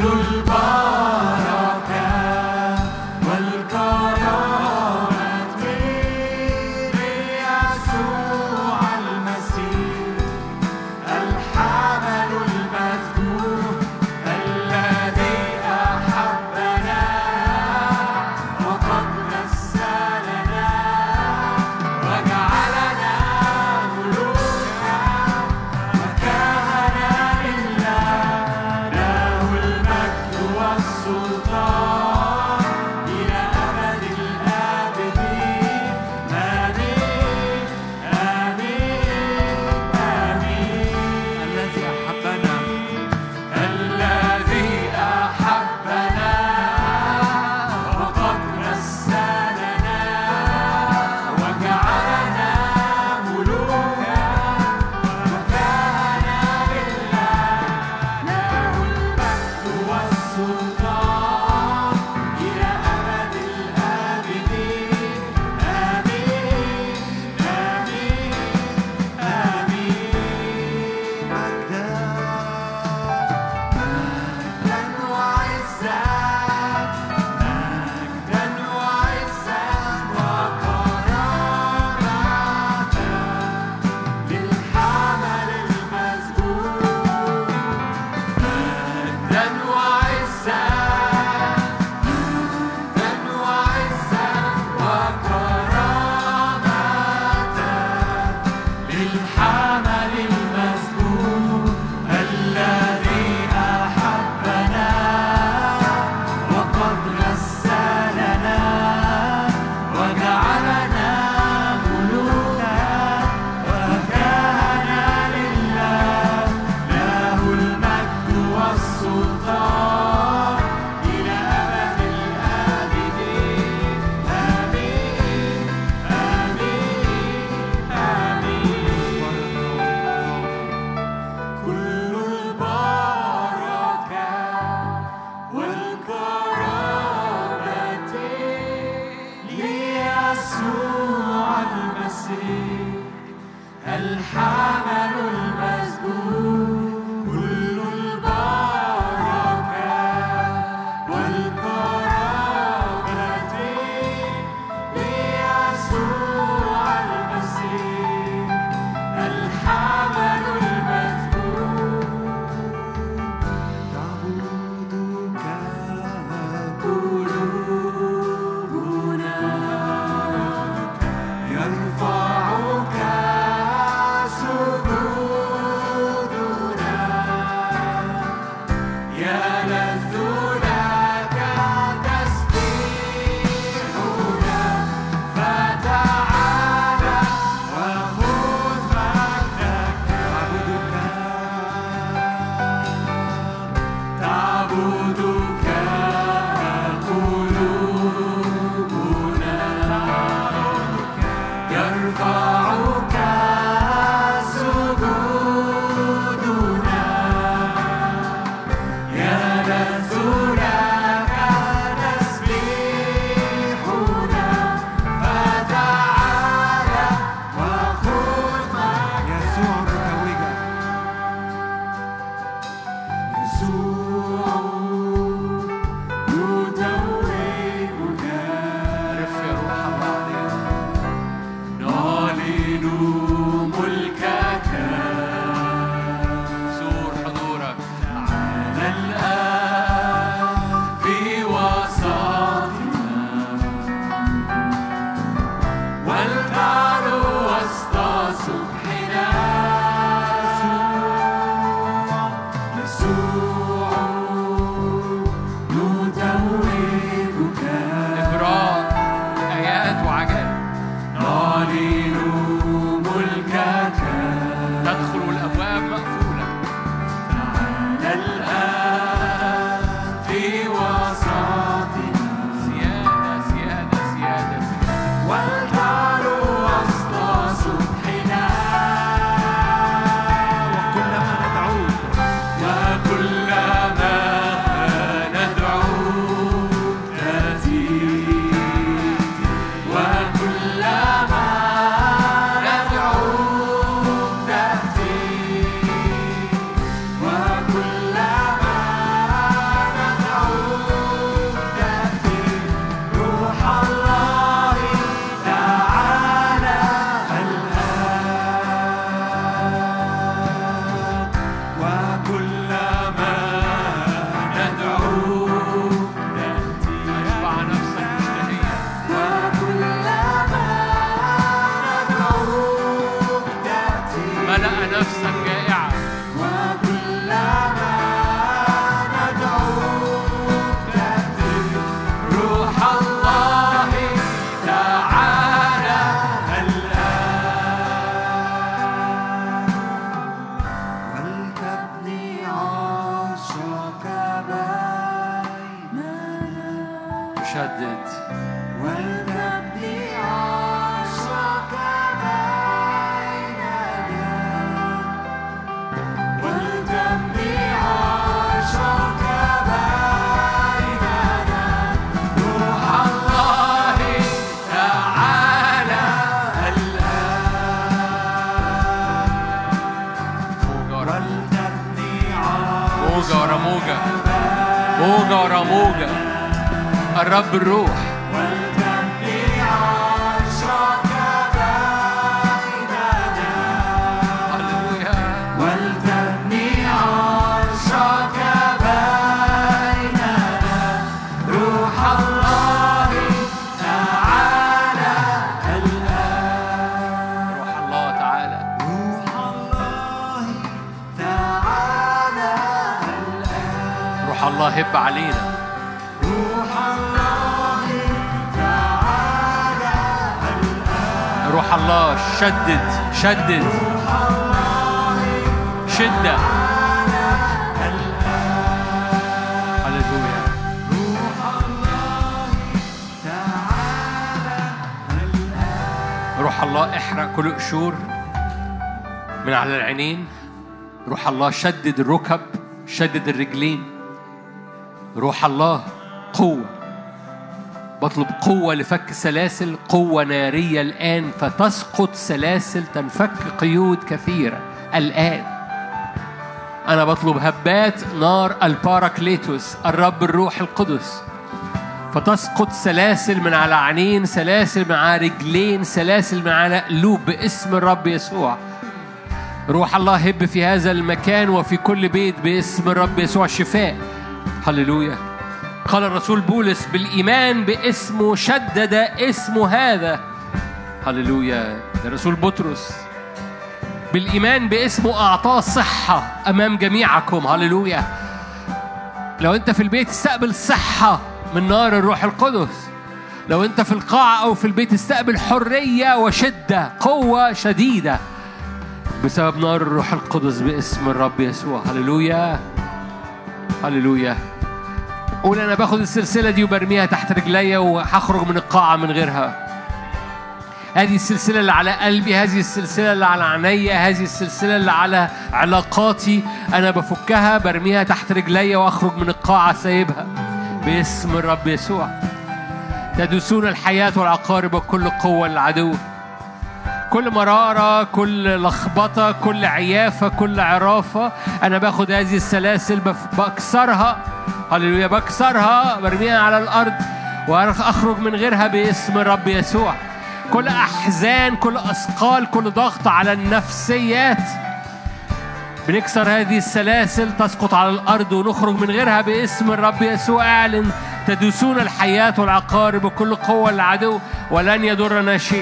شدد ولتبني عرشك بيننا ولتبني عرشك بيننا روح الله تعالى الآن ولتبني موجة ورا موجة موجة ورا موجة الرب الروح ولتبني عرشك بيننا هللويا ولتبني عرشك بيننا روح الله تعالى الآن روح الله تعالى روح الله تعالى الآن روح الله هب علينا روح الله تعالى الآن روح الله شدد شدد روح الله شدة الآن هللويا روح الله تعالى الآن روح الله احرق كل قشور من على العينين. روح الله شدد الركب شدد الرجلين. روح الله قوة، بطلب قوة لفك سلاسل، قوة نارية الآن فتسقط سلاسل، تنفك قيود كثيرة الآن. أنا بطلب هبات نار الباراكليتوس الرب الروح القدس، فتسقط سلاسل من على عينين، سلاسل من على رجلين، سلاسل من على قلوب باسم الرب يسوع. روح الله هب في هذا المكان وفي كل بيت باسم الرب يسوع شفاء. هللويا. قال الرسول بولس بالإيمان باسمه شدد اسمه هذا. هللويا. ده الرسول بطرس بالإيمان باسمه أعطاه صحة أمام جميعكم. هللويا. لو أنت في البيت استقبل صحة من نار الروح القدس. لو أنت في القاعة أو في البيت استقبل حرية وشدة، قوة شديدة بسبب نار الروح القدس باسم الرب يسوع. هللويا هللويا. قول أنا باخد السلسلة دي وبرميها تحت رجلي وهخرج من القاعة من غيرها. هذه السلسلة اللي على قلبي، هذه السلسلة اللي على عينيا، هذه السلسلة اللي على علاقاتي، أنا بفكها برميها تحت رجلي وأخرج من القاعة سايبها باسم الرب يسوع. تدوسون الحياة والعقارب وكل قوة العدو، كل مرارة، كل لخبطة، كل عيافة، كل عرافة. أنا باخد هذه السلاسل بكسرها. هللويا. بكسرها برميها على الأرض وأخرج من غيرها باسم الرب يسوع. كل أحزان، كل أثقال، كل ضغط على النفسيات بنكسر هذه السلاسل، تسقط على الأرض ونخرج من غيرها باسم الرب يسوع. اعلن تدوسون الحياة والعقارب وكل قوة العدو ولن يضرنا شيء.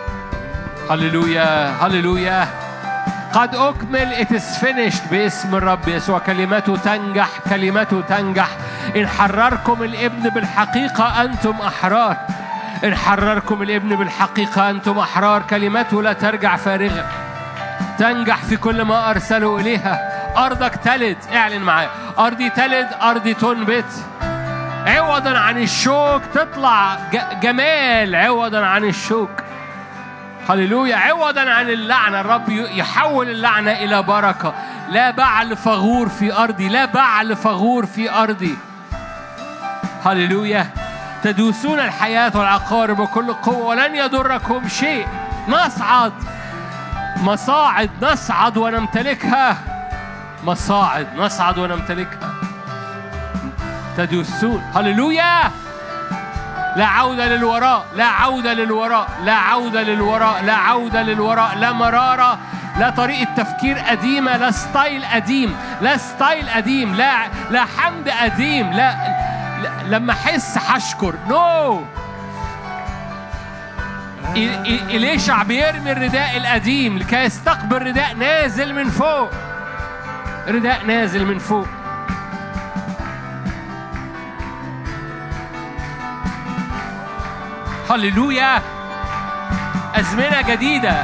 هللويا هللويا. قد أكمل. It is finished باسم الرب يسوع. كلمته تنجح، كلمته تنجح. إن حرركم الابن بالحقيقة أنتم أحرار. إن حرركم الابن بالحقيقة أنتم أحرار. كلمته لا ترجع فارغة، تنجح في كل ما أرسلوا إليها. أرضك تلد. اعلن معايا. أرضي تلد، أرضي تنبت. عوضا عن الشوك تطلع جمال، عوضا عن الشوك. هللويا. عوضا عن اللعنة الرب يحول اللعنة إلى بركة. لا بعل فغور في أرضي، لا بعل فغور في أرضي. هللويا. تدوسون الحياة والعقارب وكل قوة ولن يضركم شيء. نصعد مصاعد، نصعد ونمتلكها. مصاعد نصعد ونمتلكها. تدوسون. هللويا. لا عودة للوراء، لا عودة للوراء، لا عودة للوراء، لا عودة للوراء. لا مرارة، لا طريقة تفكير قديمة، لا ستايل قديم، لا ستايل قديم، لا لا حمد قديم، لا, لا لما أحس هشكر. نو. إليشع بيرمي الرداء القديم لكي يستقبل رداء نازل من فوق. رداء نازل من فوق. هللويا. أزمنة جديدة.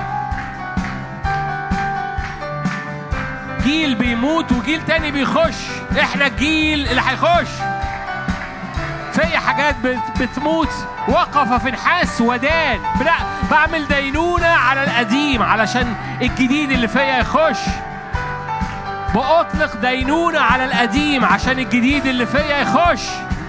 جيل بيموت وجيل تاني بيخش. احنا الجيل اللي هيخش. في حاجات بت- بتموت. وقف فنحاس ودان. لا، بعمل دينونة على القديم علشان الجديد اللي فيا يخش. بأطلق دينونة على القديم عشان الجديد اللي فيا يخش.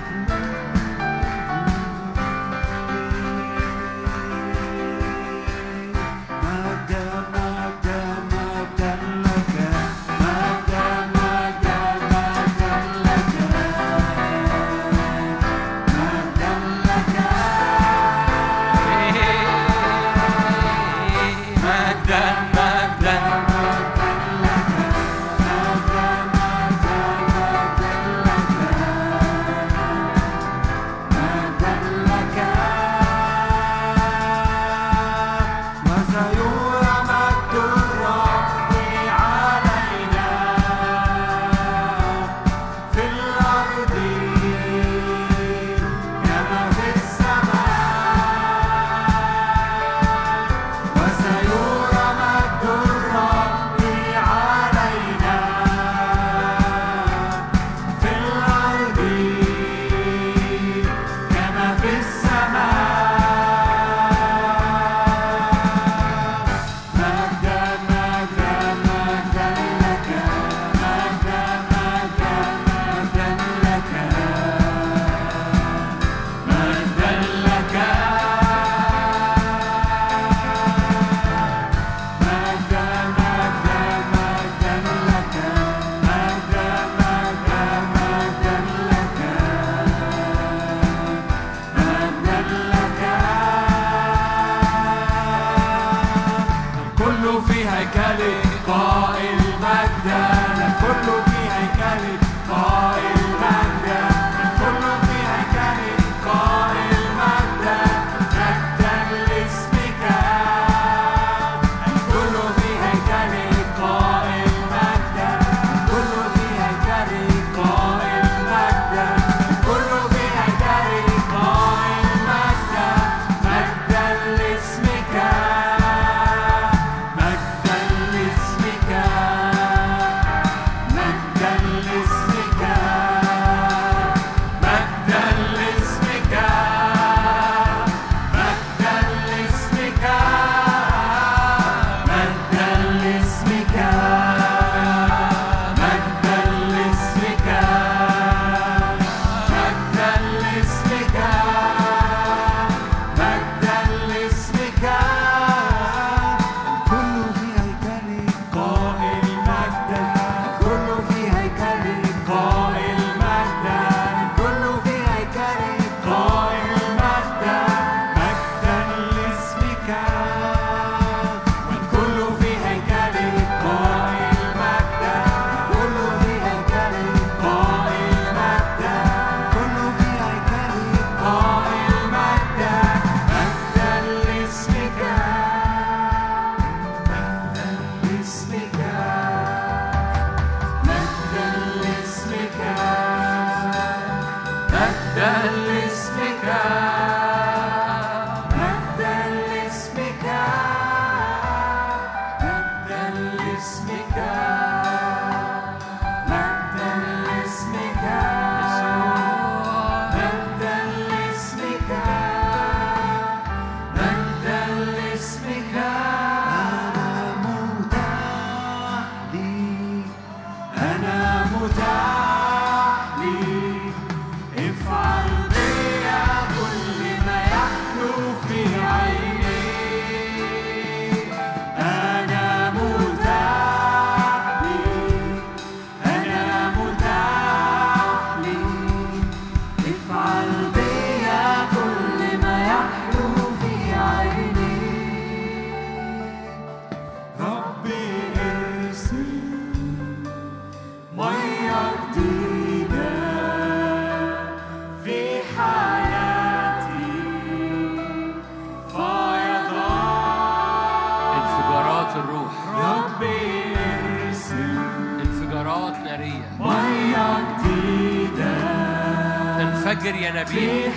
تنفجر يا نبي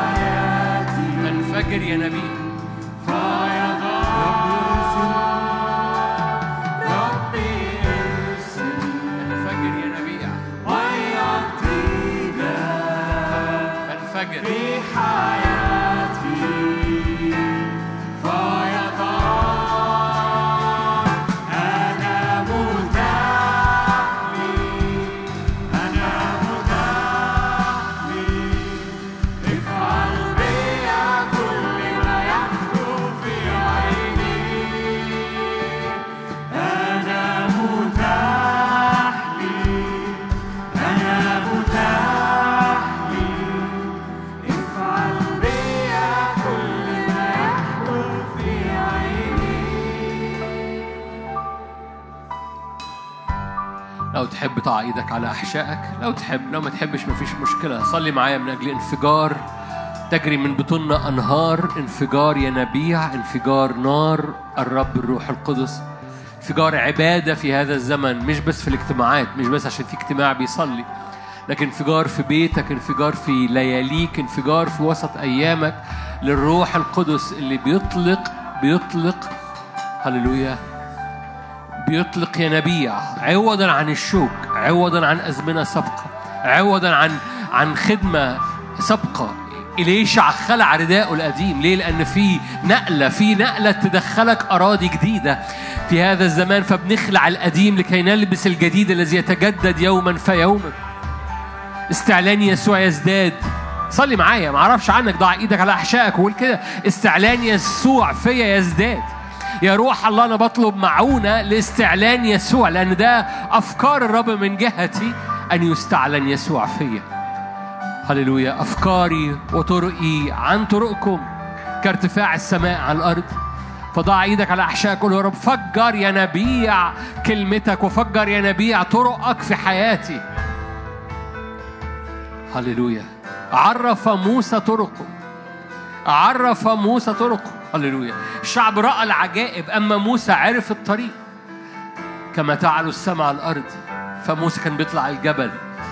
تنفجر يا نبي تنفجر تنفجر في حياتي فيضان. أنا متاح لي، أنا متاح لي، افعل بيا كل ما يحلو في عيني. أنا متاح لي، أنا متاح لي، افعل بيا كل ما يحلو في عيني. لو تحب ضع ايدك على احشائك، لو تحب، لو ما تحبش مفيش مشكله. صلي معايا من اجل انفجار تجري من بطوننا انهار، انفجار ينابيع، انفجار نار الرب الروح القدس، انفجار عباده في هذا الزمن، مش بس في الاجتماعات، مش بس عشان في اجتماع بيصلي، لكن انفجار في بيتك، انفجار في لياليك، انفجار في وسط ايامك للروح القدس اللي بيطلق بيطلق هللويا، بيطلق ينابيع عوضا عن الشوك، عوضا عن أزمنة سابقة، عوضا عن عن خدمة سابقة. إليشع خلع رداءه القديم. ليه؟ لأن في نقلة، في نقلة تدخلك أراضي جديدة في هذا الزمان، فبنخلع القديم لكي نلبس الجديد الذي يتجدد يوما فيوما. استعلان يسوع يزداد. صلي معايا، ما اعرفش عنك، ضع ايدك على احشائك وقول كده: استعلان يسوع فيا يزداد. يا روح الله أنا بطلب معونة لاستعلان يسوع، لأن ده أفكار الرب من جهتي أن يستعلن يسوع فيا. هللويا. أفكاري وطرقي عن طرقكم كارتفاع السماء على الأرض. فضع ايدك على احشائك، قول يا رب فجر ينابيع كلمتك وفجر ينابيع طرقك في حياتي. هللويا. عرف موسى طرقه، عرف موسى طرقه. هللويا. الشعب رأى العجائب، أما موسى عرف الطريق. كما تعلو السماء على الأرض. فموسى كان بيطلع الجبل.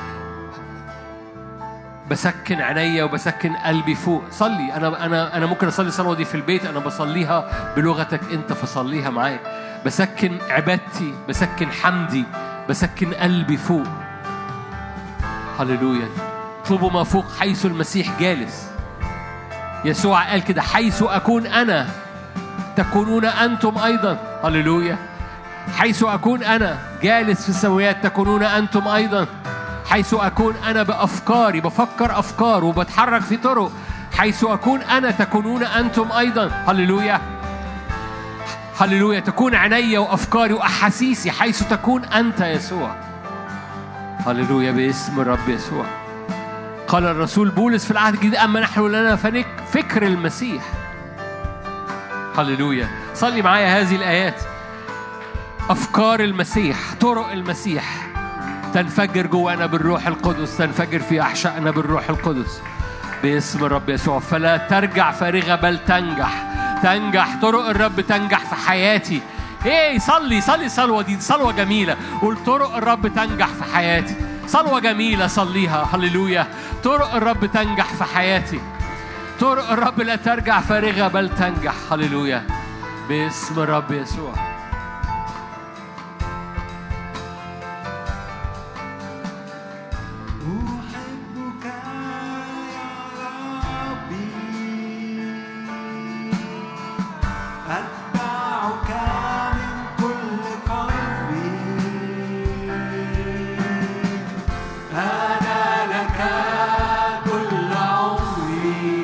بسكن عينيا وبسكن قلبي فوق. صلي. أنا أنا أنا ممكن أصلي صلوة دي في البيت، أنا بصليها بلغتك أنت، فصليها معايا. بسكن عبادتي، بسكن حمدي، بسكن قلبي فوق. هللويا. اطلبوا ما فوق حيث المسيح جالس. يسوع قال كده: حيث أكون أنا تكونون أنتم أيضا. هللويا. حيث أكون أنا جالس في السماوات تكونون أنتم أيضا. حيث أكون أنا بأفكاري، بفكر أفكار وبتحرك في طرق، حيث أكون أنا تكونون أنتم أيضا. هللويا. هللويا. تكون عيني وأفكاري وأحاسيسي حيث تكون أنت يسوع. هللويا. باسم الرب يسوع. قال الرسول بولس في العهد الجديد: أما نحن لنا فنك فكر المسيح. هللويا. صلي معايا هذه الآيات. أفكار المسيح، طرق المسيح تنفجر جوانا بالروح القدس، تنفجر في أحشائنا بالروح القدس باسم الرب يسوع. فلا ترجع فارغة بل تنجح. تنجح طرق الرب، تنجح في حياتي. ايه، صلي صلي صلوة دي، صلوة جميلة. قول: طرق الرب تنجح في حياتي. صلوة جميلة صليها. هللويا. طرق الرب تنجح في حياتي. طرق الرب لا ترجع فارغة بل تنجح. هللويا. باسم الرب يسوع. أحبك يا ربي، أتبعك من كل قلبي. أنا لك كل عمري،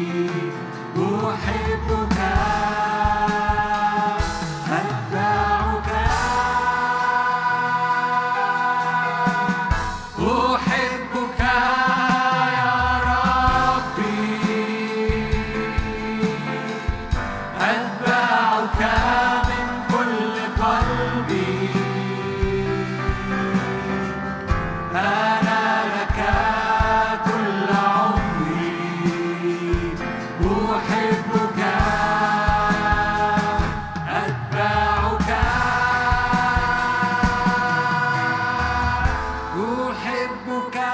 أحبك أتبعك. أحبك يا ربي، أتبعك من كل قلبي. أنا لك كل عمري، أحبك أتبعك. أحبك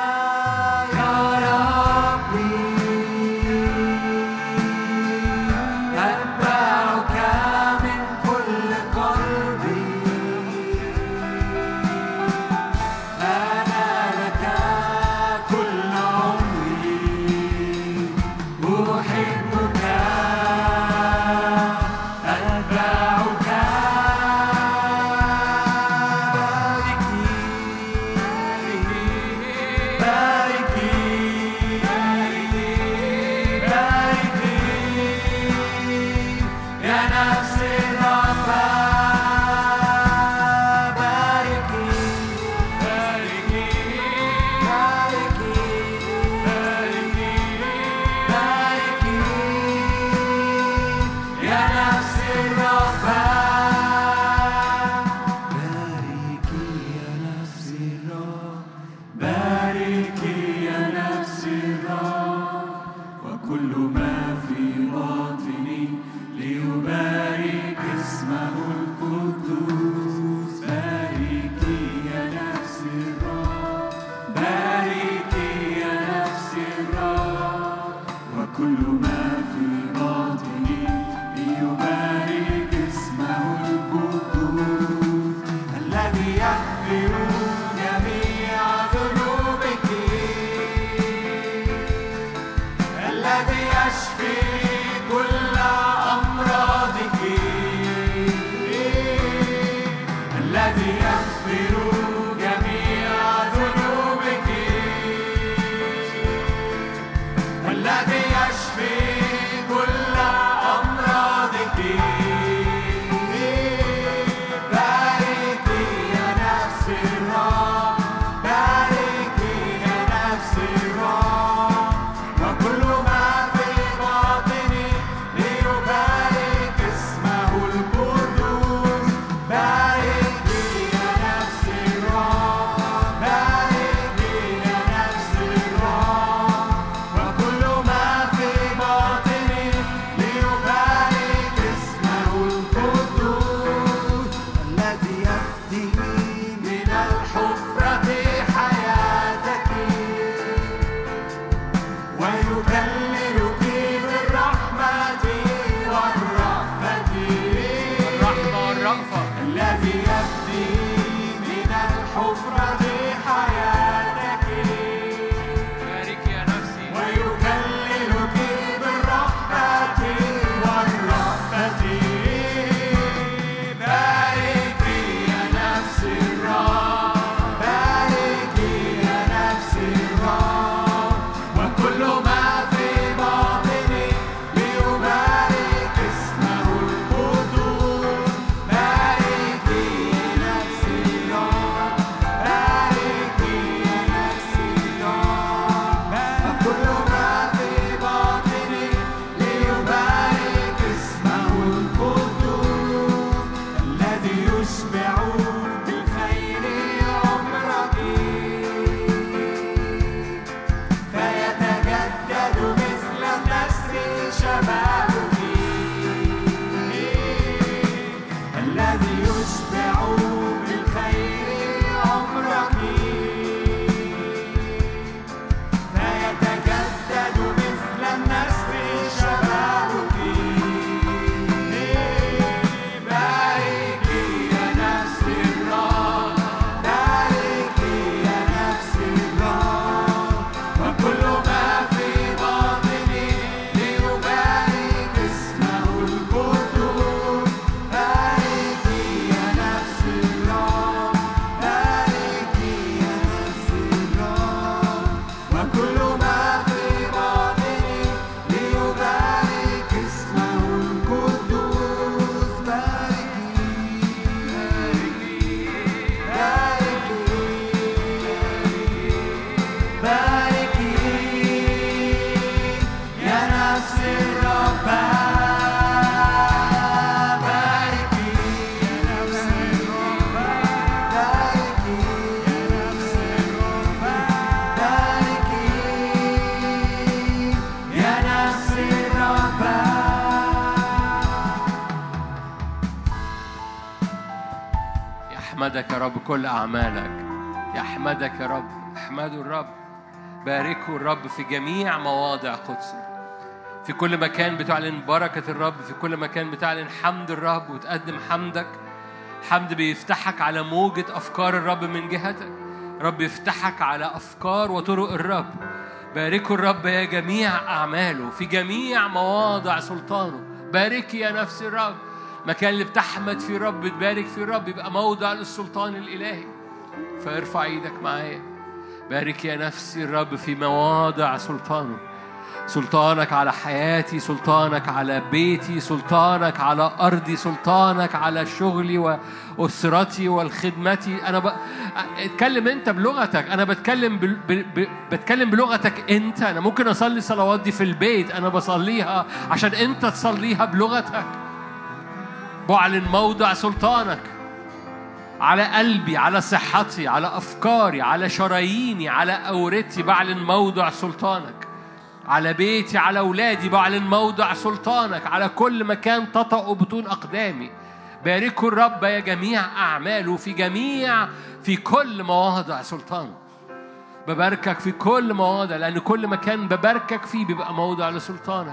يحمدك يا رب كل أعمالك، يحمدك يا رب. احمدوا الرب، باركوا الرب في جميع مواضع قدسه. في كل مكان بتعلن بركة الرب، في كل مكان بتعلن حمد الرب وتقدم حمدك. حمد بيفتحك على موجة أفكار الرب من جهتك. رب يفتحك على أفكار وطرق الرب. باركوا الرب يا جميع أعماله في جميع مواضع سلطانه. باركي يا نفس الرب. مكان اللي بتحمد فيه الرب بتبارك فيه الرب يبقى موضع للسلطان الإلهي. فارفع ايدك معايا. بارك يا نفسي الرب في مواضع سلطانه. سلطانك على حياتي، سلطانك على بيتي، سلطانك على أرضي، سلطانك على شغلي وأسرتي والخدمتي. أنا ب... اتكلم أنت بلغتك، أنا بتكلم ب... ب... بتكلم بلغتك أنت. أنا ممكن أصلي صلوات دي في البيت، أنا بصليها عشان أنت تصليها بلغتك. بعلن موضع سلطانك على قلبي، على صحتي، على أفكاري، على شراييني، على أورتي. بعلن موضع سلطانك على بيتي، على أولادي. بعلن موضع سلطانك على كل مكان تطأ بطون أقدامي. باركوا الرب يا جميع أعماله في جميع في كل مواضع سلطانه. بباركك في كل مواضع، لأن كل مكان بباركك فيه بيبقى موضع لسلطانك.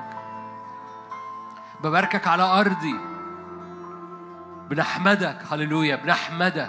بباركك على أرضي. بنحمدك، هللويا، بنحمدك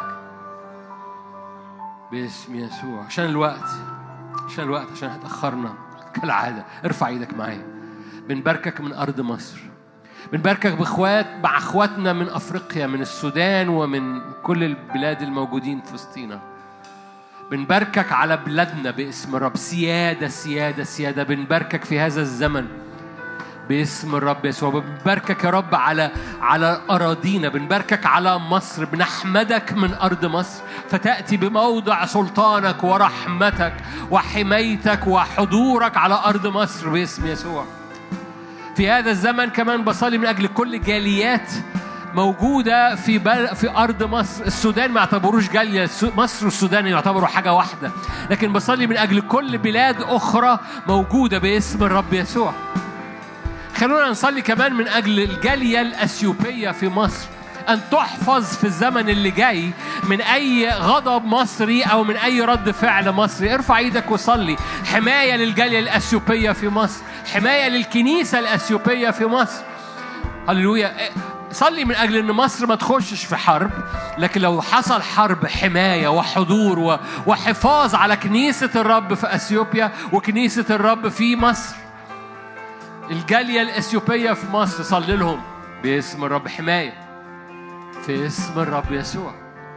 باسم يسوع. عشان الوقت عشان الوقت عشان هتأخرنا كالعادة. ارفع ايدك معايا. بنباركك من أرض مصر. بنباركك بإخوات مع إخواتنا من أفريقيا، من السودان ومن كل البلاد الموجودين في وسطينا. بنباركك على بلادنا باسم الرب. سيادة سيادة سيادة. بنباركك في هذا الزمن باسم الرب يسوع. بنباركك يا رب على على أراضينا. بنباركك على مصر. بنحمدك من أرض مصر فتأتي بموضع سلطانك ورحمتك وحمايتك وحضورك على أرض مصر باسم يسوع. في هذا الزمن كمان بصلي من أجل كل جاليات موجودة في بل... في أرض مصر. السودان ما يعتبروش جالية، مصر والسودان يعتبروا حاجة واحدة، لكن بصلي من أجل كل بلاد أخرى موجودة باسم الرب يسوع. خلونا نصلي كمان من أجل الجالية الأثيوبية في مصر، أن تحفظ في الزمن اللي جاي من أي غضب مصري أو من أي رد فعل مصري. ارفع ايدك وصلي. حماية للجالية الأثيوبية في مصر، حماية للكنيسة الأثيوبية في مصر. هللويا. صلي من أجل أن مصر ما تخشش في حرب، لكن لو حصل حرب حماية وحضور وحفاظ على كنيسة الرب في أثيوبيا وكنيسة الرب في مصر. الجالية الأثيوبية في مصر صلي لهم باسم الرب. حماية في اسم الرب يسوع.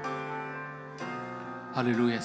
هللويا.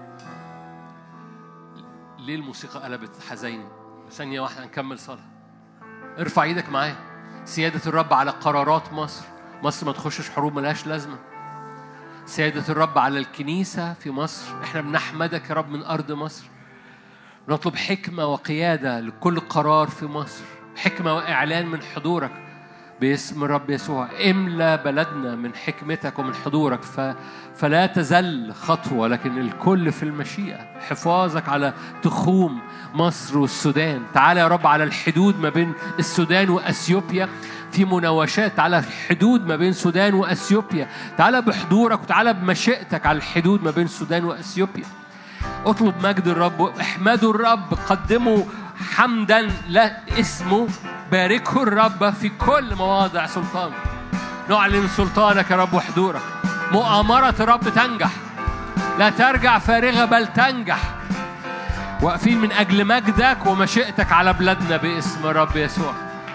ليه الموسيقى قلبت حزينة؟ ثانية واحدة نكمل صلاة. ارفع ايدك معايا. سيادة الرب على قرارات مصر. مصر ما تخشش حروب ملهاش لازمة. سيادة الرب على الكنيسة في مصر. احنا بنحمدك يا رب من أرض مصر. نطلب حكمة وقيادة لكل قرار في مصر، حكمة وإعلان من حضورك باسم الرب يسوع. املى بلدنا من حكمتك ومن حضورك ف... فلا تزل خطوة، لكن الكل في المشيئة. حفاظك على تخوم مصر والسودان. تعالى يا رب على الحدود ما بين السودان وأثيوبيا في مناوشات. تعالى الحدود ما بين السودان وأثيوبيا. تعالى بحضورك وتعالى بمشيئتك على الحدود ما بين السودان وأثيوبيا. اطلب مجد الرب. احمدوا الرب. قدموا حمدا لاسمه. باركوا الرب في كل مواضع سلطانه. نعلن سلطانك يا رب وحضورك. مؤامرة الرب تنجح، لا ترجع فارغة بل تنجح. واقفين من أجل مجدك ومشيئتك على بلادنا باسم الرب يسوع.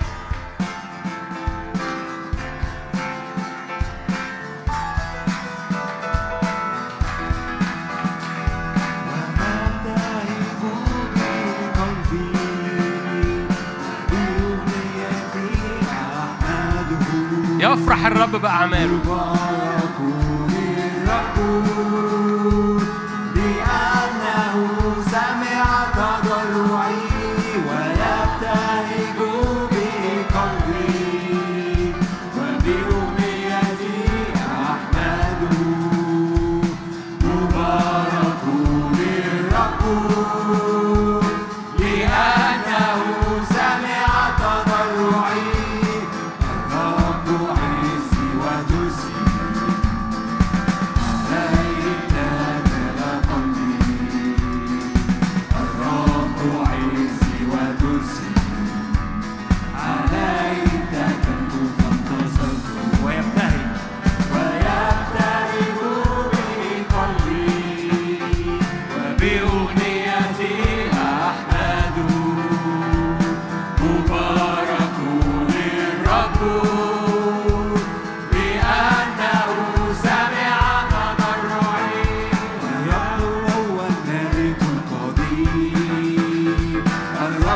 يفرح الرب بأعماله. لأنه سمع تضرعي ويبتهج بقلبي وبأمنيتي أحمده. مبارك الرب لأنه سمع تضرعي. الرب عزي وتسير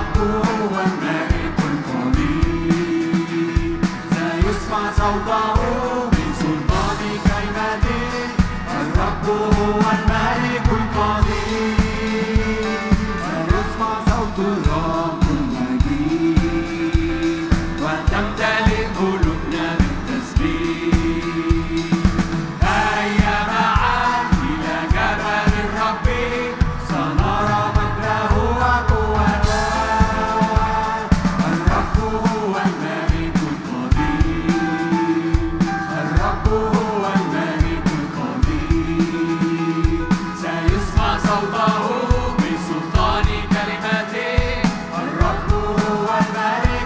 الرب هو الملك القدير سيسمع صوته بسلطان كلمته الرب هو الملك القدير سيسمع صوت الرب المجيد وتمتلئ قلوبنا بالتسبيح هيا معا إلى جبل الرب سنرى مجده وقوته الرب هو الملك القدير الرب هو الملك القدير سيسمع صوته بسلطان كلمته الرب هو الملك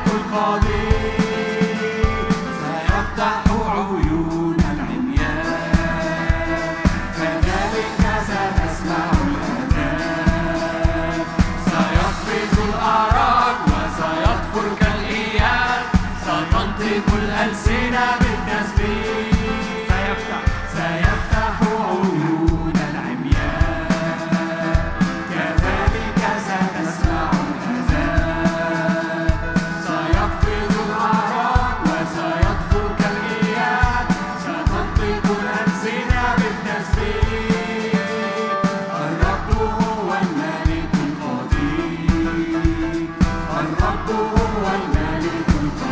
القدير سيفتح عيون العميان كذلك ستسمع الآذان سيقفز الأعراج وسيطفر كالإياد ستنطق الألسنة بالتسبيح سيفتح سيفتح عيون العميان كذلك ستسمع الآذان سيقفز الأعراج وسيطفر كالإياد ستنطق الألسنة بالتسبيح الرب هو الملك القدير الرب هو الملك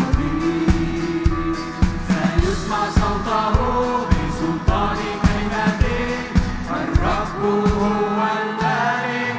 القدير سيسمع صوته بسلطان كلمته الرب هو الملك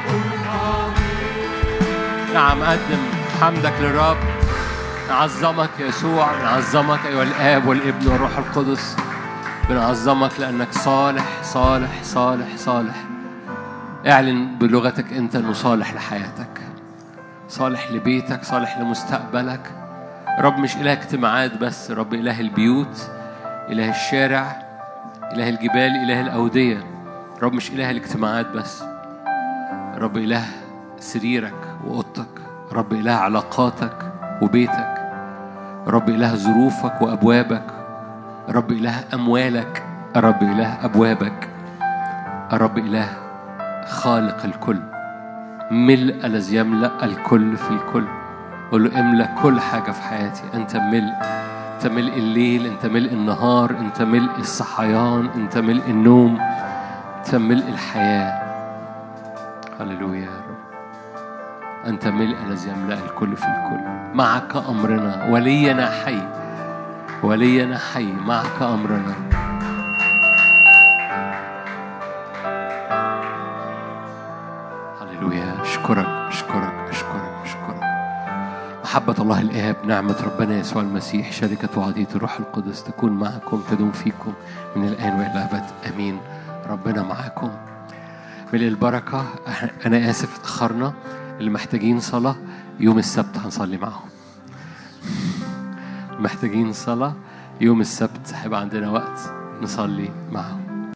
القدير. نعم، قدم حمدك للرب. نعظمك يا يسوع، نعظمك أيها الآب والابن والروح القدس. بنعظمك لأنك صالح صالح صالح صالح. اعلن بلغتك أنت أنه صالح لحياتك، صالح لبيتك، صالح لمستقبلك. رب مش إله اجتماعات بس، رب إله البيوت، إله الشارع، إله الجبال، إله الأودية. رب مش إله الاجتماعات بس، رب إله سريرك وأوضتك، رب إله علاقاتك وبيتك، رب إله ظروفك وأبوابك، رب إله أموالك، رب إله أبوابك، رب إله خالق الكل، ملء الذي يملأ الكل في الكل. قل له املأ كل حاجة في حياتي. أنت ملء، أنت ملء الليل، أنت ملء النهار، أنت ملء الصحيان، أنت ملء النوم، أنت ملء الحياة. هللويا يا رب. أنت ملء الذي يملأ الكل في الكل. معك أمرنا، ولينا حي، ولينا حي، معك أمرنا. هللويا. أشكرك أشكرك أشكرك أشكرك. محبة الله الآب، نعمة ربنا يسوع المسيح، شركة وعطية الروح القدس تكون معكم، تدوم فيكم من الآن وإلى الأبد. أمين. ربنا معكم. ملء البركة. أنا آسف اتأخرنا. اللي محتاجين صلاة يوم السبت هنصلي معهم. محتاجين صلاة يوم السبت هيبقى عندنا وقت نصلي معهم.